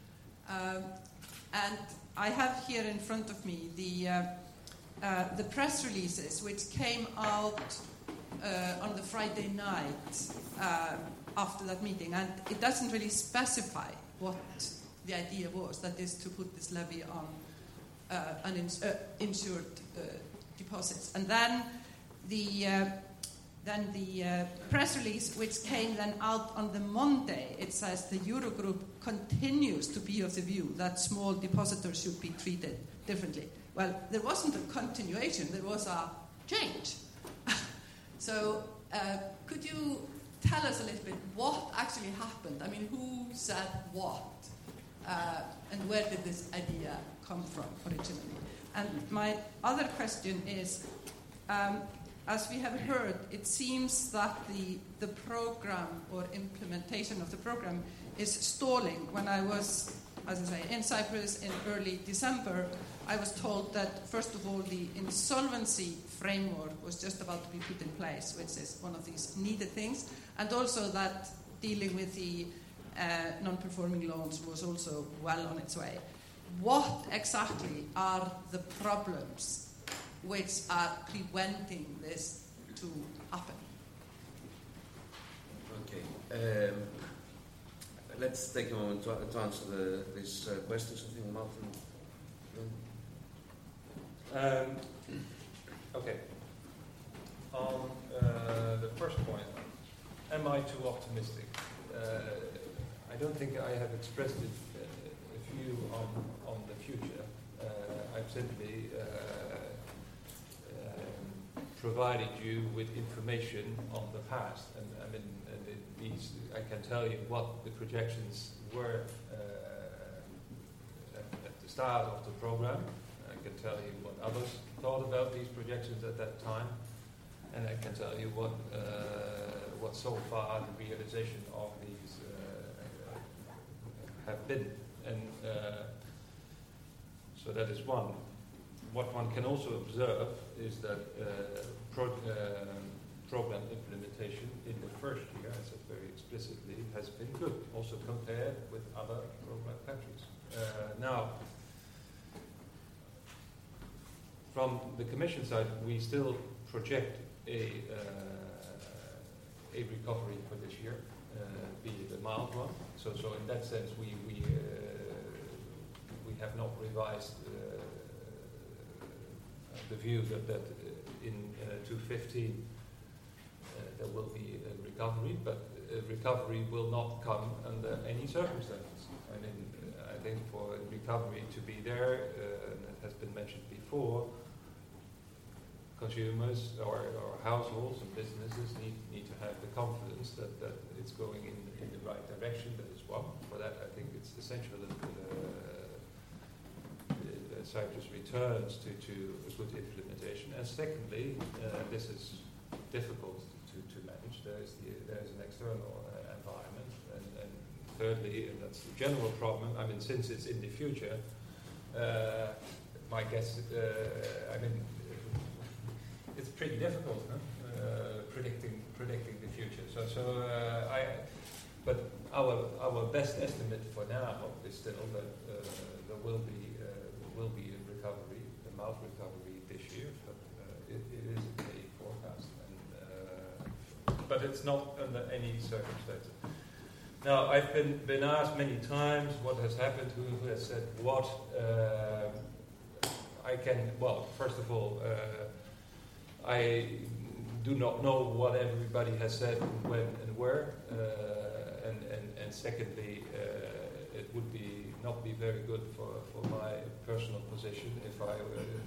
And I have here in front of me the press releases which came out on the Friday night after that meeting, and it doesn't really specify what the idea was, that is to put this levy on uninsured deposits. And then the press release, which came then out on the Monday, it says the Eurogroup continues to be of the view that small depositors should be treated differently. Well, there wasn't a continuation, there was a change. So could you tell us a little bit what actually happened? I mean, who said what? And where did this idea come from originally? And my other question is, as we have heard, it seems that the program or implementation of the program is stalling. When I was, as I say, in Cyprus in early December, I was told that, first of all, the insolvency framework was just about to be put in place, which is one of these needed things, and also that dealing with the non-performing loans was also well on its way. What exactly are the problems which are preventing this to happen? Okay. Let's take a moment to answer these questions. I think Martin. Okay. On the first point, am I too optimistic? I don't think I have expressed a view on the future. I've simply provided you with information on the past, and I can tell you what the projections were at the start of the program. I can tell you what others thought about these projections at that time, and I can tell you what so far the realization of these have been, and so that is one. What one can also observe is that program implementation in the first year, I said very explicitly, has been good, also compared with other program countries. Now, from the Commission side, we still project a recovery for this year, be it a mild one. So in that sense, we have not revised the view that in 2015 there will be a recovery, but a recovery will not come under any circumstances. I mean, I think for a recovery to be there, and it has been mentioned before, consumers or households and businesses need to have the confidence that it's going in the right direction. That is one. For that, I think it's essential that Cyprus returns to a good implementation. And secondly, this is difficult to manage. There is an external environment, and thirdly, and that's the general problem. I mean, since it's in the future, my guess, it's pretty difficult, predicting the future. But our best estimate for now is still that there will be a recovery, a mild recovery this year. But it is a forecast, but it's not under any circumstances. Now, I've been asked many times what has happened, who has said what. First of all, I do not know what everybody has said, when and where, and secondly, it would not be very good for my personal position if I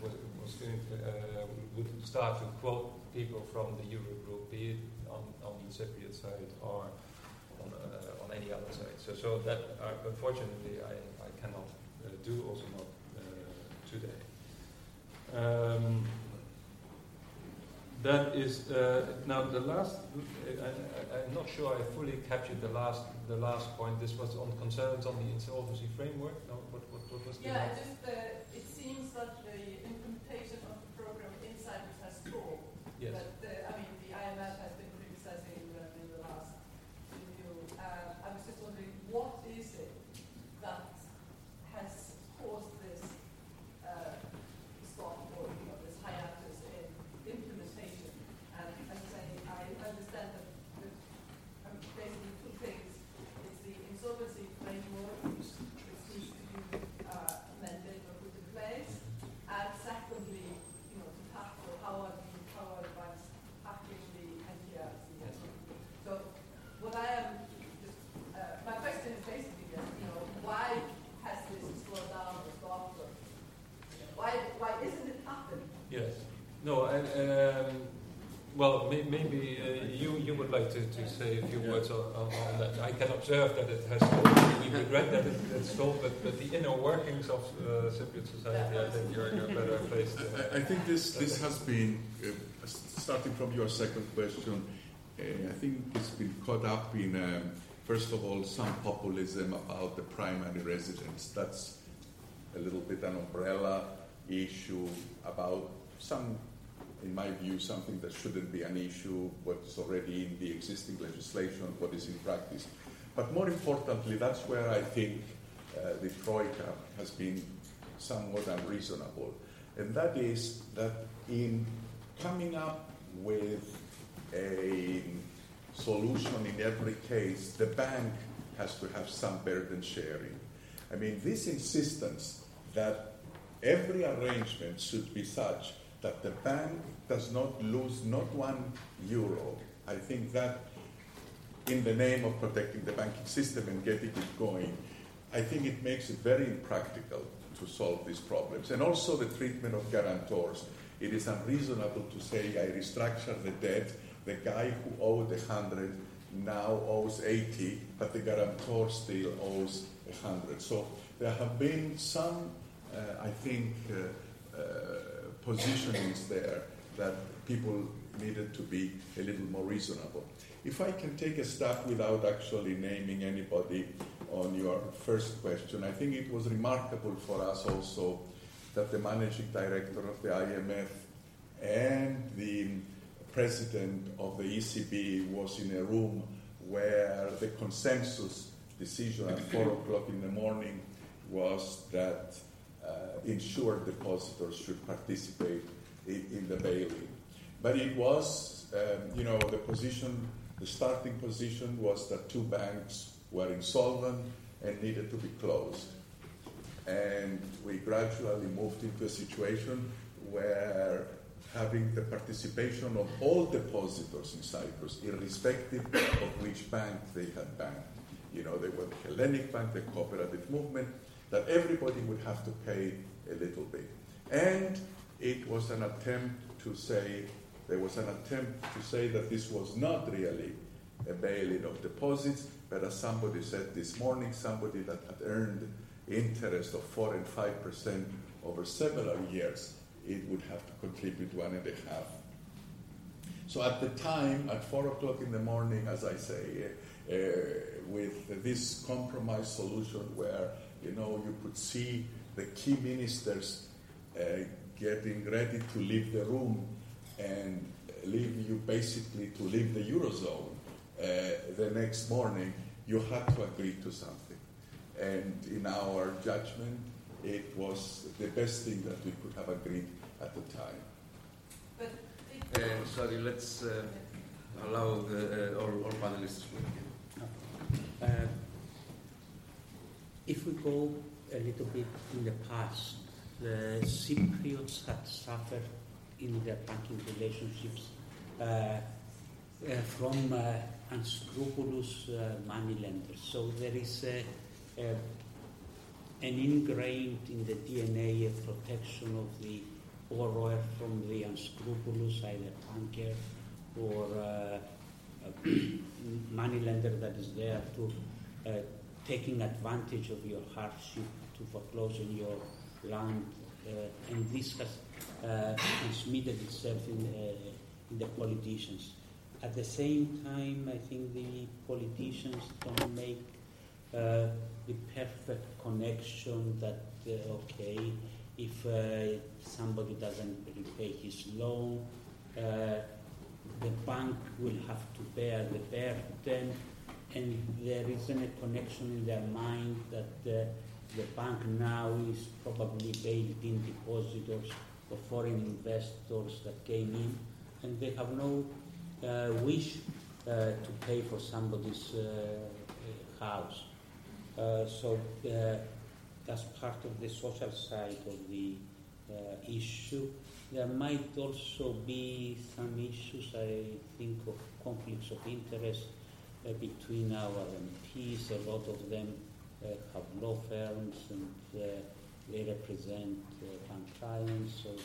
would start to quote people from the Eurogroup, be it on the Cypriot side or on any other side. So that unfortunately I cannot do, also not today. That is now the last. I'm not sure I fully captured the last point. This was on concerns on the insolvency framework. No, what was the? Yeah, it seems that the implementation of the program in Cyprus has stalled. Yes. But the IMF has been criticizing in the last review. I was just wondering, what is it that has caused this stop or this hiatus in implementation? And as I say, I understand that basically two things. It's the insolvency framework, which needs to be amended or put in place, and secondly, to tackle how are the banks tackling the NPLs. So, what I am just my question is basically that why has this slowed down or stopped? Or, why isn't it happening? Yes. No. Well, maybe you would like to say a few words on that. I can observe that it has stalled. We regret that it's stalled, but the inner workings of Cypriot society, I think you're better placed. I think this has been, starting from your second question, I think it's been caught up in, first of all, some populism about the primary residence. That's a little bit an umbrella issue about in my view, something that shouldn't be an issue, what is already in the existing legislation, what is in practice. But more importantly, that's where I think the Troika has been somewhat unreasonable. And that is that in coming up with a solution in every case, the bank has to have some burden sharing. I mean, this insistence that every arrangement should be such that the bank does not lose not €1. I think that in the name of protecting the banking system and getting it going, I think it makes it very impractical to solve these problems. And also the treatment of guarantors. It is unreasonable to say I restructure the debt, the guy who owed 100 now owes 80, but the guarantor still owes 100. So there have been some, I think, positionings there that people needed to be a little more reasonable. If I can take a step without actually naming anybody on your first question, I think it was remarkable for us also that the managing director of the IMF and the president of the ECB was in a room where the consensus decision at 4 o'clock in the morning was that insured depositors should participate in the bail-in. But it was, the starting position was that 2 banks were insolvent and needed to be closed. And we gradually moved into a situation where having the participation of all depositors in Cyprus, irrespective of which bank they had banked. They were the Hellenic Bank, the cooperative movement, that everybody would have to pay a little bit. And it was an attempt to say that this was not really a bail-in of deposits, but as somebody said this morning, somebody that had earned interest of 4 and 5% over several years, it would have to contribute 1.5. So at the time, at 4 o'clock in the morning, as I say, with this compromise solution where you could see the key ministers getting ready to leave the room and leave you basically to leave the Eurozone the next morning, you had to agree to something. And in our judgment, it was the best thing that we could have agreed at the time. But sorry, let's allow all panelists to speak. If we go a little bit in the past, the Cypriots had suffered in their banking relationships from unscrupulous money lenders. So there is an ingrained in the DNA of protection of the borrower from the unscrupulous, either banker or money lender that is there to taking advantage of your hardship to foreclose on your land, and this has transmitted itself in the politicians. At the same time, I think the politicians don't make the perfect connection that, if somebody doesn't repay his loan, the bank will have to bear the burden, and there isn't a connection in their mind that the bank now is probably bailed-in depositors of foreign investors that came in, and they have no wish to pay for somebody's house. So that's part of the social side of the issue. There might also be some issues, I think, of conflicts of interest between our MPs. A lot of them have law firms and they represent bank clients. So,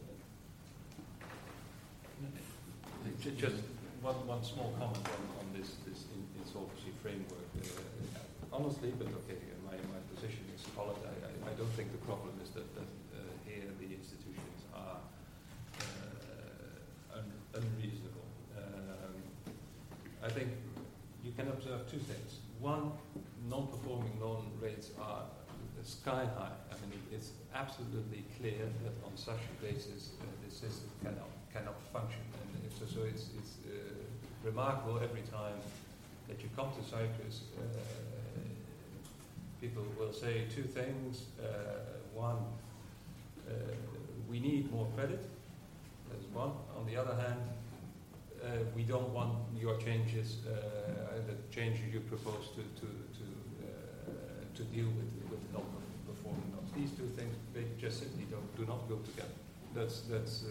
just one small comment on this insolvency framework. Honestly, but my position is solid. I don't think the problem is that here the institutions are unreasonable. I think you can observe two things. One, non-performing loan rates are sky high. I mean, it's absolutely clear that on such a basis the system cannot function. And so it's remarkable every time that you come to Cyprus. People will say two things. One, we need more credit. That's one. On the other hand, we don't want your changes, the changes you propose to deal with non-performing loans. These two things, they just simply do not go together. That's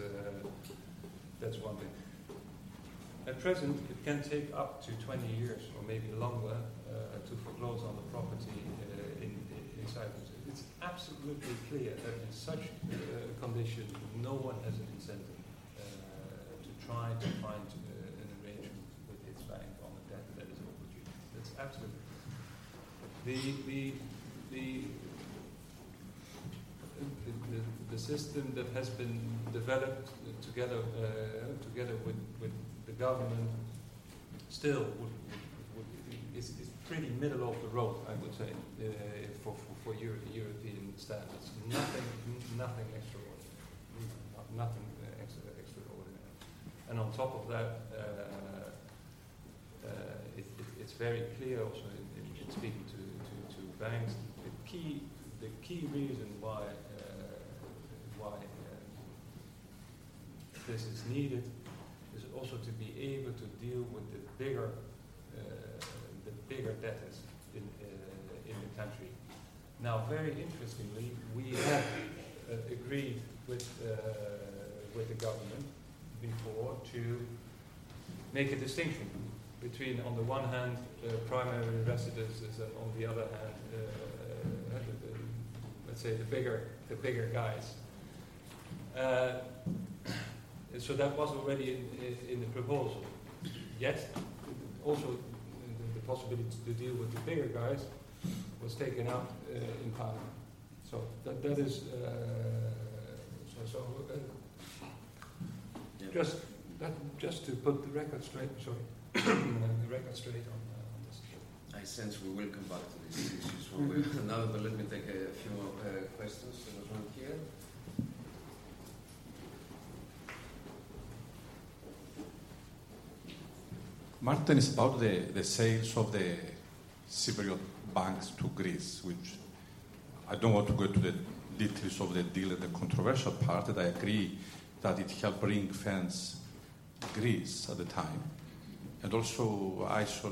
one thing. At present, it can take up to 20 years or maybe longer to foreclose on the property in Cyprus. It's absolutely clear that in such conditions, no one has an incentive to try to find an arrangement with its bank on a debt that is overdue. That's absolutely. The system that has been developed together with the government still is pretty middle of the road, I would say, for European standards. Nothing extraordinary. Nothing extraordinary. And on top of that, it's very clear also in speaking to banks, the key reason why this is needed is also to be able to deal with the bigger debtors in the country. Now, very interestingly, we have agreed with the government before to make a distinction between, on the one hand, primary residences, and on the other hand, let's say the bigger guys. So that was already in the proposal. Yet, also the possibility to deal with the bigger guys was taken up in Parliament. So that is just to put the record straight. Sorry, the record straight on this. I sense we will come back to these issues. Now, but let me take a few more questions. There was one here. Martin, is about the sales of the Cypriot banks to Greece, which I don't want to go into the details of the deal and the controversial part, that I agree that it helped ring-fence Greece at the time. And also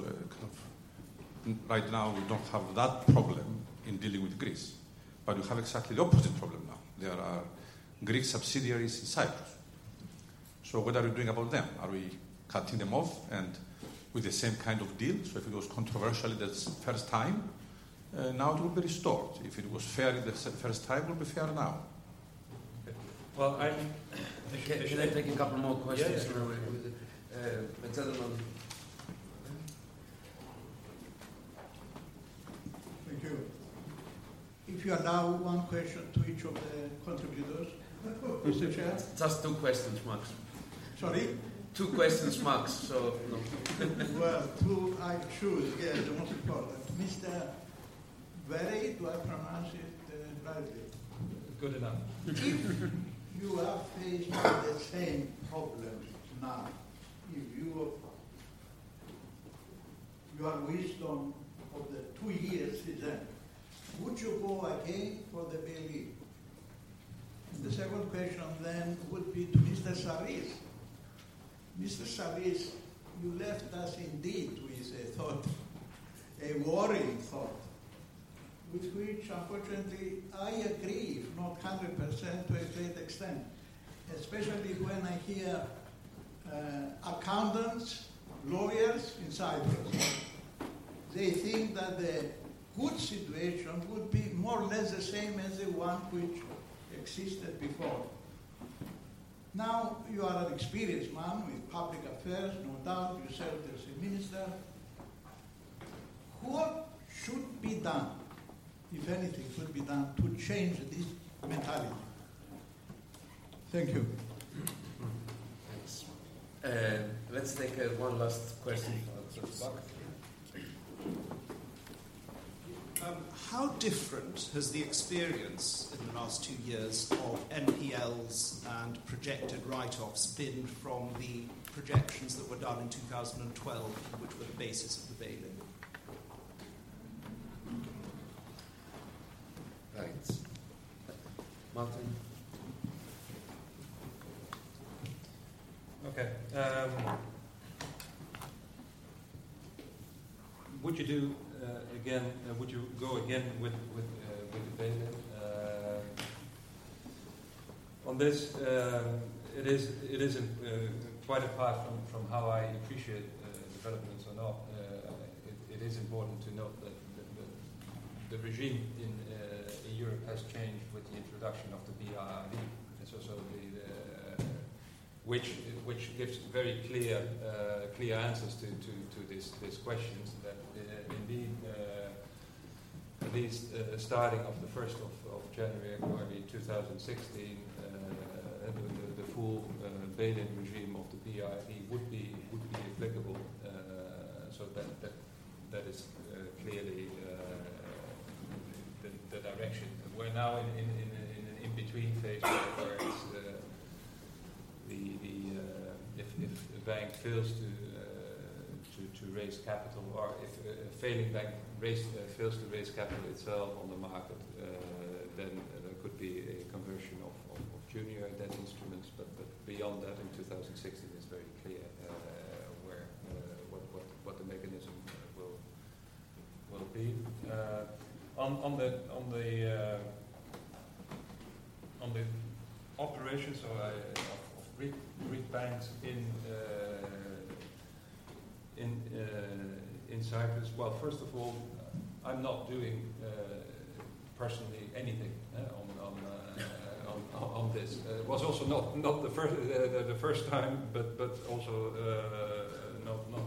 right now we don't have that problem in dealing with Greece. But we have exactly the opposite problem now. There are Greek subsidiaries in Cyprus. So what are we doing about them? Are we cutting them off and with the same kind of deal? So if it was controversial the first time, now it will be restored. If it was fair the first time, it will be fair now. Okay. Well, Can I take a couple more questions? Yeah. The gentleman. Thank you. If you allow one question to each of the contributors, Mr. Chair. Just two questions, Max. Sorry? 2 questions max. So no. Well, 2 I choose, yes, the most important. Mr. Very, do I pronounce it rightly? Good enough. If you are faced with the same problems now, if your wisdom of the 2 years is then, would you go again for the bail-in? The second question then would be to Mr. Saris. Mr. Saris, you left us indeed with a thought, a worrying thought, with which unfortunately I agree, if not 100% to a great extent, especially when I hear accountants, lawyers in Cyprus. They think that the good situation would be more or less the same as the one which existed before. Now you are an experienced man with public affairs, no doubt, you served as a minister. What should be done, if anything should be done, to change this mentality? Thank you. Thanks. Let's take one last question. How different has the experience in the last 2 years of NPLs and projected write-offs been from the projections that were done in 2012, which were the basis of the bail-in? Right. Martin? Okay. Would you do again? Would you go again with the bail-in? On this, it isn't quite apart from how I appreciate developments or not. It is important to note that the regime in Europe has changed with the introduction of the BRRD. It's also which gives very clear answers to these questions. That indeed, at least starting of the 1st of January 2016, the full bail-in regime of the BRRD would be applicable. So that is clearly the direction. We're now in an in-between phase where it's if a bank fails to raise capital, or if a failing bank fails to raise capital itself on the market, then there could be a conversion of junior debt instruments. But beyond that, in 2016, it's very clear what the mechanism will be. On the operations of Greek banks in Cyprus. Well, first of all, I'm not doing personally anything on this. It was also not the first time, but also not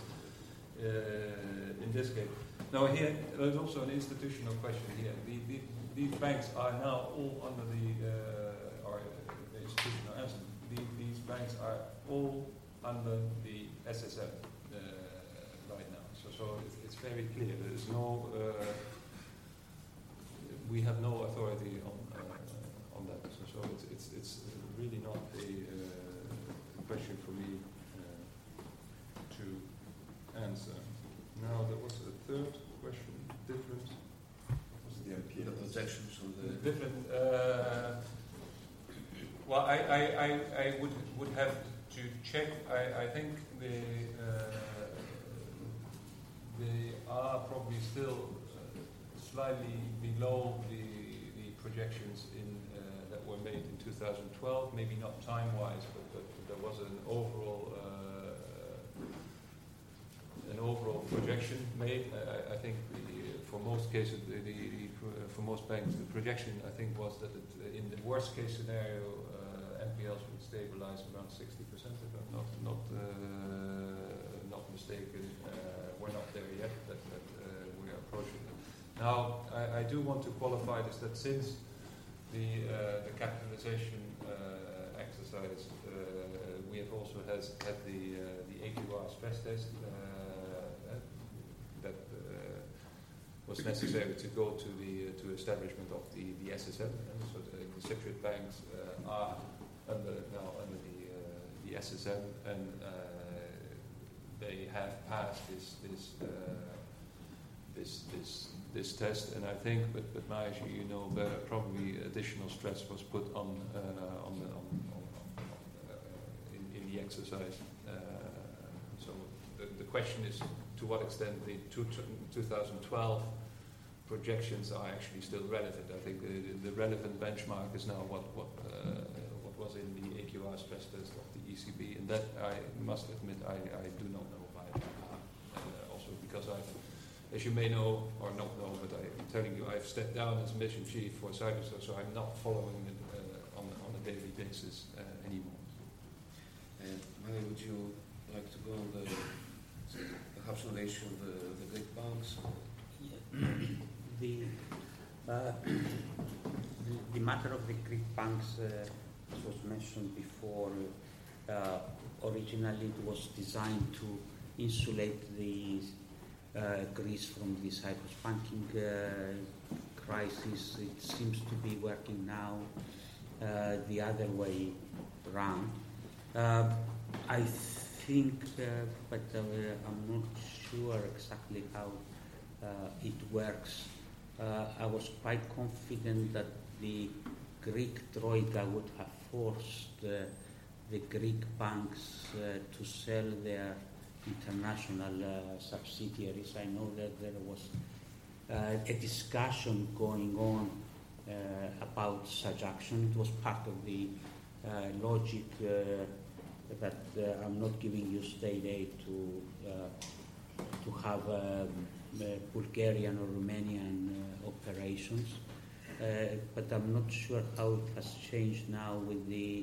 in this case. Now here there's also an institutional question here. These banks are now all under the institutional answer. These banks are all under the SSM right now. So it's very clear. There is no. We have no authority on that. So it's really not a question for me to answer. Now there was a third question. Different. The projections on the different. Well, I would have to check. I think they are probably still slightly below the projections that were made in 2012. Maybe not time-wise, but there was an overall projection made. I think for most cases, for most banks, the projection I think was that in the worst case scenario, NPLs would stabilize around 60%. If I'm not mistaken, we're not there yet. But we are approaching it. Now, I do want to qualify this that since the capitalization exercise, we have also has had the AQR stress test that was necessary to go to the establishment of the SSM. So the Cypriot banks are under the SSM, and they have passed this test. And I think, but Mahesh, you know better, probably additional stress was put in the exercise. So the question is, to what extent the 2012 projections are actually still relevant. I think the relevant benchmark is now what was in the AQR stress test of the ECB, and that I must admit I do not know by also because as you may know or not know, but I'm telling you, I've stepped down as mission chief for Cyprus, so I'm not following it on a daily basis anymore. And Mary, would you like to go on perhaps on the issue of the Greek banks? Yeah. The matter of the Greek banks, as was mentioned before, originally it was designed to insulate the Greece from the Cyprus banking crisis. It seems to be working now the other way around. I think, but I'm not sure exactly how it works. I was quite confident that the Greek Troika would have forced the Greek banks to sell their international subsidiaries. I know that there was a discussion going on about such action. It was part of the logic that I'm not giving you state aid to have Bulgarian or Romanian operations, but I'm not sure how it has changed now with the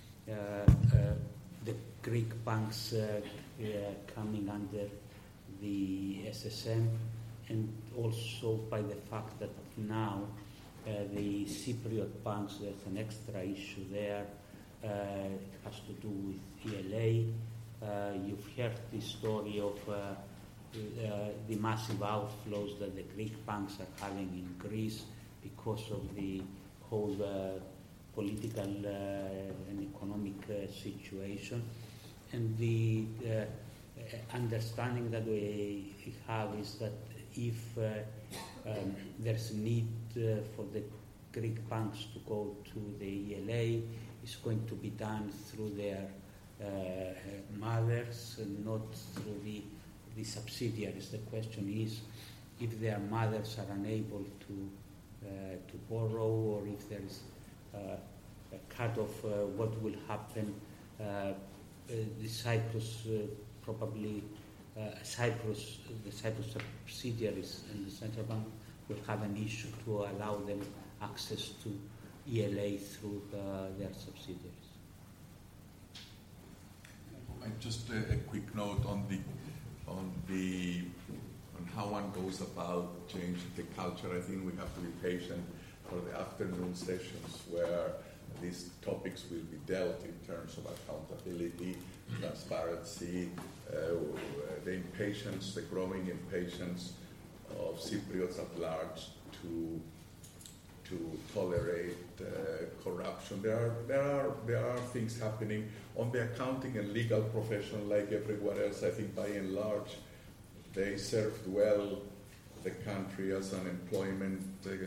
Greek banks coming under the SSM, and also by the fact that now the Cypriot banks, there's an extra issue there. It has to do with ELA. You've heard the story of the massive outflows that the Greek banks are having in Greece because of the whole political and economic situation. And the understanding that we have is that if there's a need for the Greek banks to go to the ELA, it's going to be done through their mothers and not through the subsidiaries. The question is if their mothers are unable to borrow, or if there is a cut of what will happen. The Cyprus the Cyprus subsidiaries and the central bank will have an issue to allow them access to ELA through their subsidiaries. Just a quick note on how one goes about changing the culture. I think we have to be patient for the afternoon sessions where these topics will be dealt in terms of accountability, transparency, the impatience, the growing impatience of Cypriots at large to tolerate corruption. There are things happening on the accounting and legal profession like everywhere else. I think by and large they served well the country as an employment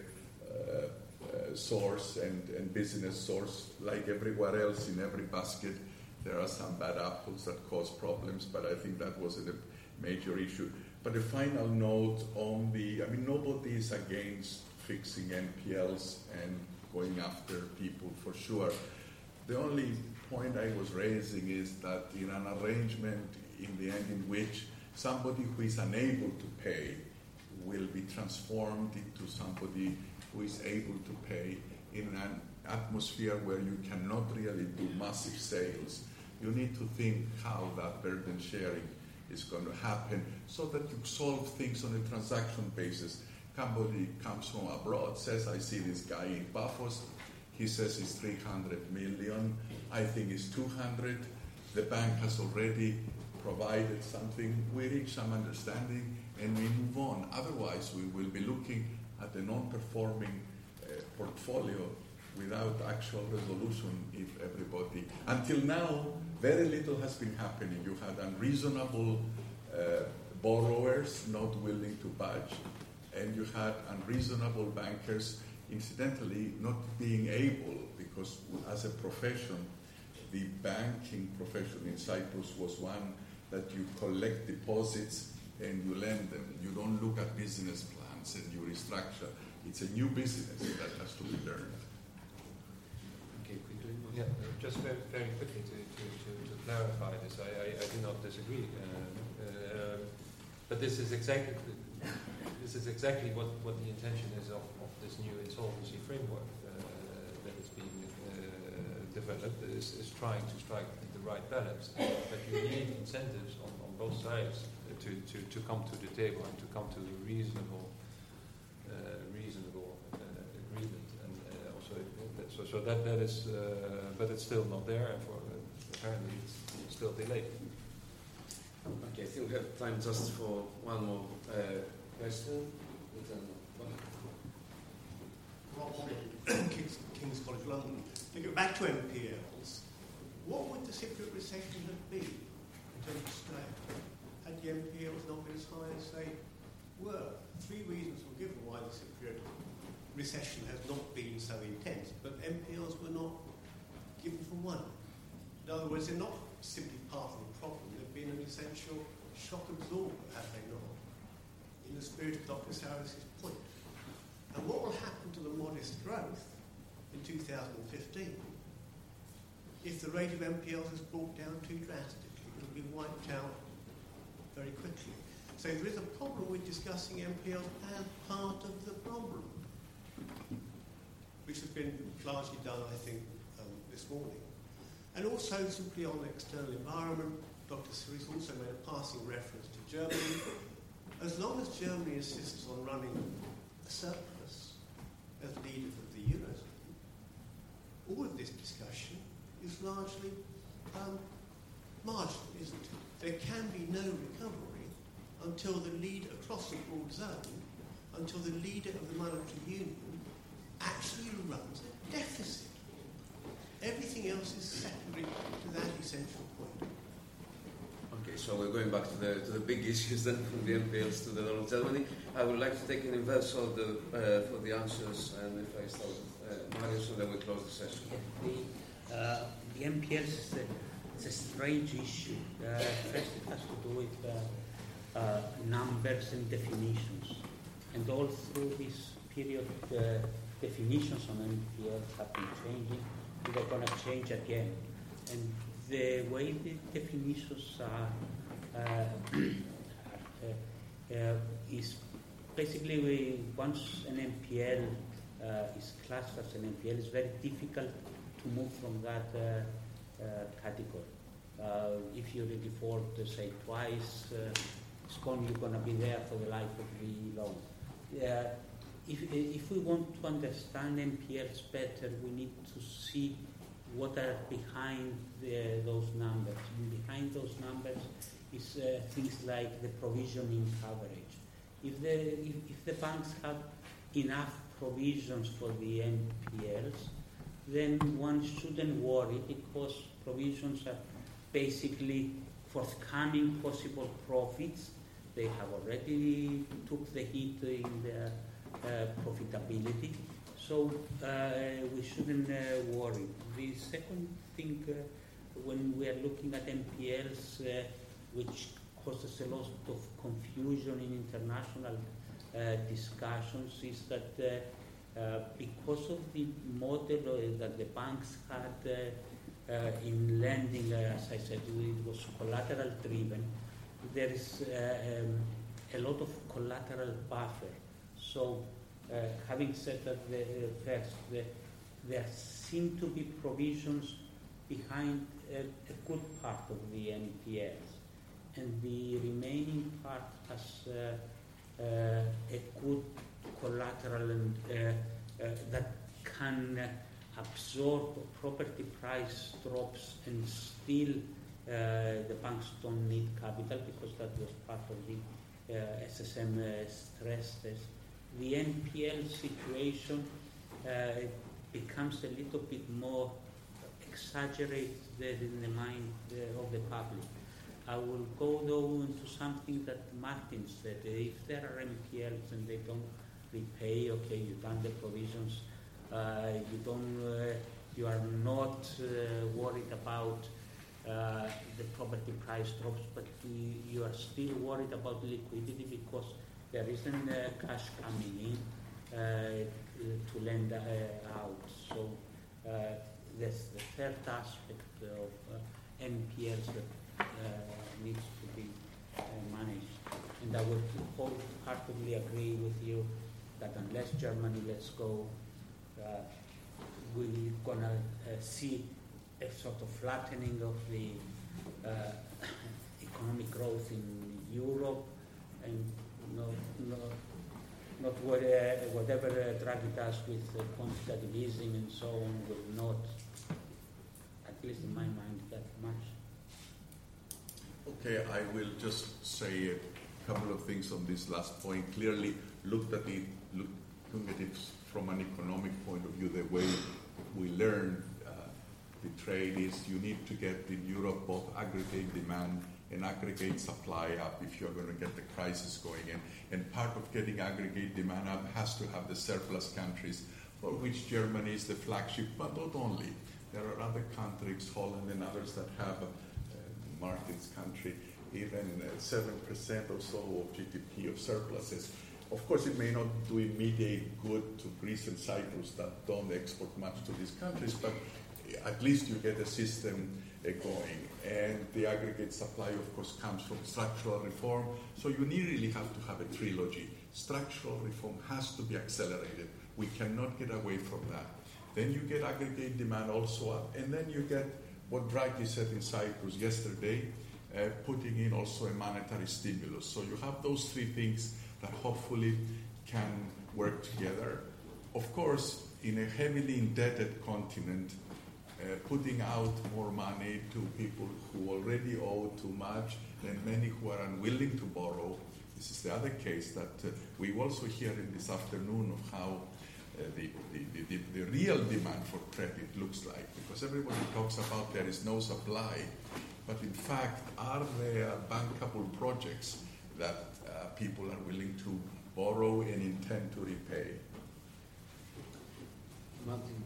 source and business source. Like everywhere else, in every basket there are some bad apples that cause problems, but I think that wasn't a major issue. But a final note on nobody is against fixing NPLs and going after people for sure. The only point I was raising is that in an arrangement in the end in which somebody who is unable to pay will be transformed into somebody who is able to pay in an atmosphere where you cannot really do massive sales, you need to think how that burden sharing is going to happen so that you solve things on a transaction basis. Somebody comes from abroad, says, I see this guy in Paphos, he says it's 300 million, I think it's 200, the bank has already provided something, we reach some understanding and we move on. Otherwise, we will be looking at a non-performing portfolio without actual resolution if everybody... Until now, very little has been happening. You had unreasonable borrowers not willing to budge, and you had unreasonable bankers, incidentally, not being able, because as a profession, the banking profession in Cyprus was one that you collect deposits and you lend them. You don't look at business plans and you restructure. It's a new business that has to be learned. Okay, quickly. Yeah, just very, very quickly to clarify this, I do not disagree, but this is exactly what the intention is of this new insolvency framework that is being developed, is trying to strike the right balance. But you need incentives on both sides to come to the table and to come to a reasonable agreement. And also, that is, but it's still not there, and apparently it's still delayed. Okay, I think we have time just for one more question. Rob Hobbit, King's College London. To go back to NPLs, what would the Cypriot recession have been in terms of scale had the NPLs not been as high as they were? Three reasons were given why the Cypriot recession has not been so intense, but NPLs were not given for one. In other words, they're not simply part of the problem, they've been an essential shock absorber, have they not? In the spirit of Dr. Saras' point. And what will happen to the modest growth in 2015 if the rate of NPLs is brought down too drastically? It'll be wiped out very quickly. So there is a problem with discussing NPLs as part of the problem, which has been largely done, I think, this morning. And also, simply on the external environment, Dr. Saras also made a passing reference to Germany. As long as Germany insists on running a surplus as leader of the Eurozone, all of this discussion is largely marginal, isn't it? There can be no recovery until the leader across the broad zone, until the leader of the monetary union actually runs a deficit. Everything else is secondary to that essential point. Okay, so we're going back to the big issues then, from the NPLs to the dollar of Germany. I would like to take an inverse order for the answers, and if I start with Marius, and then we close the session. The NPLs is a strange issue. First, it has to do with numbers and definitions, and all through this period, definitions on NPLs have been changing. They're going to change again, and the way the definitions are is basically once an NPL is classed as an NPL, it's very difficult to move from that category. If you default, say, twice, it's gone, you're going to be there for the life of the loan. If we want to understand NPLs better, we need to see what are behind those numbers. And behind those numbers is things like the provisioning coverage. If the banks have enough provisions for the NPLs, then one shouldn't worry, because provisions are basically forthcoming possible profits. They have already took the hit in their profitability, so we shouldn't worry. The second thing, when we are looking at NPLs, which causes a lot of confusion in international discussions, is that because of the model that the banks had in lending, as I said, it was collateral driven, there is a lot of collateral buffer. So, having said that, there seem to be provisions behind a good part of the NPLs, and the remaining part has a good collateral and that can absorb property price drops and still The banks don't need capital because that was part of the SSM stress test. The NPL situation becomes a little bit more exaggerated in the mind of the public. I will go though into something that Martin said. If there are NPLs and they don't repay, okay, you've done the provisions, you are not worried about the property price drops, but you are still worried about liquidity because there isn't cash coming in to lend out. So that's the third aspect of NPLs that needs to be managed. And I would wholeheartedly agree with you that unless Germany lets go, we're going to see a sort of flattening of the economic growth in Europe, and not whatever Draghi does with quantitative easing and so on will not, at least in my mind, that much. Okay, I will just say a couple of things on this last point. Clearly, looking at it from an economic point of view, the way we learn the trade is you need to get in Europe both aggregate demand and aggregate supply up if you're going to get the crisis going in. And part of getting aggregate demand up has to have the surplus countries, for which Germany is the flagship, but not only. There are other countries, Holland and others, that have Martin's country, even 7% or so of GDP of surpluses. Of course, it may not do immediate good to Greece and Cyprus that don't export much to these countries, but at least you get a system going. And the aggregate supply, of course, comes from structural reform. So you really have to have a trilogy. Structural reform has to be accelerated. We cannot get away from that. Then you get aggregate demand also up. And then you get what Draghi said in Cyprus yesterday, putting in also a monetary stimulus. So you have those three things that hopefully can work together. Of course, in a heavily indebted continent, putting out more money to people who already owe too much and many who are unwilling to borrow. This is the other case that we also hear in this afternoon of how the real demand for credit looks like, because everybody talks about there is no supply, but in fact, are there bankable projects that people are willing to borrow and intend to repay? Martin,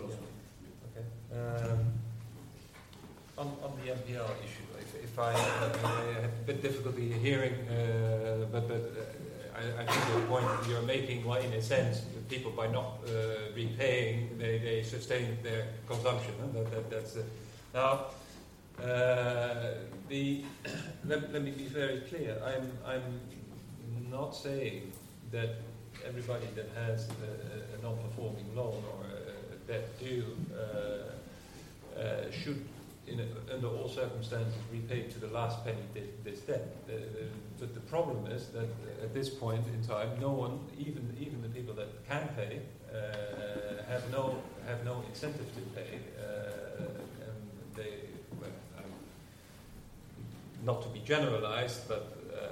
on the NPL issue, if I have a bit difficulty hearing, but I think the point you're making, well, in a sense, people by not repaying, they sustain their consumption. That's now. Let me be very clear. I'm not saying that everybody that has a non-performing loan or a debt due should, under all circumstances, repay to the last penny this debt. The problem is that at this point in time, no one, even the people that can pay, have no incentive to pay. And they, not to be generalized, but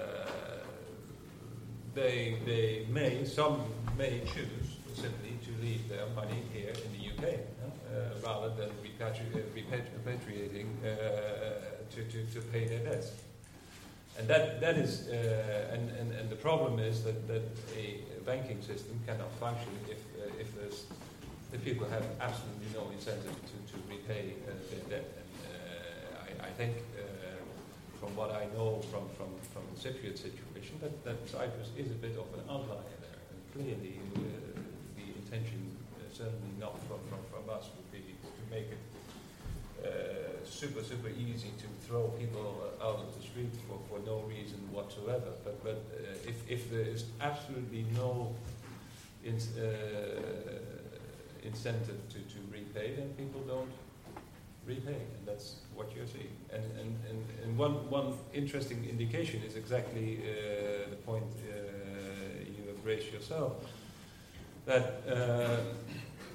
some may choose simply to leave their money here in the UK rather than repatriating to pay their debts. And that is and the problem is that a banking system cannot function if people have absolutely no incentive to repay their debt. And I think from what I know from the Cypriot situation, that Cyprus is a bit of an outlier there. And clearly, the intention, certainly not from us, would be to make it super easy to throw people out of the street for no reason whatsoever. But if there is absolutely no incentive to repay, then people don't repay, and that's what you're seeing. And one interesting indication is exactly the point you have raised yourself, that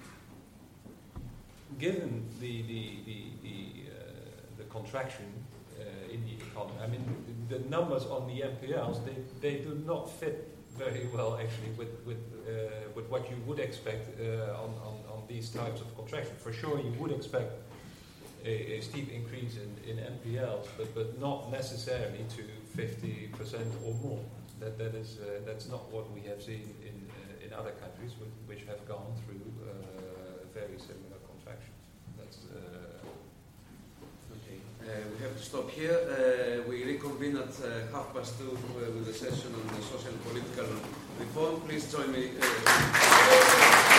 given the contraction in the economy. I mean, the numbers on the NPLs, they do not fit very well actually with what you would expect on these types of contraction. For sure, you would expect a steep increase in NPLs, but not necessarily to 50% or more. That's not what we have seen in other countries which have gone through very similar contractions. That's okay. We have to stop here. We reconvene at 2:30 with a session on the social and political reform. Please join me.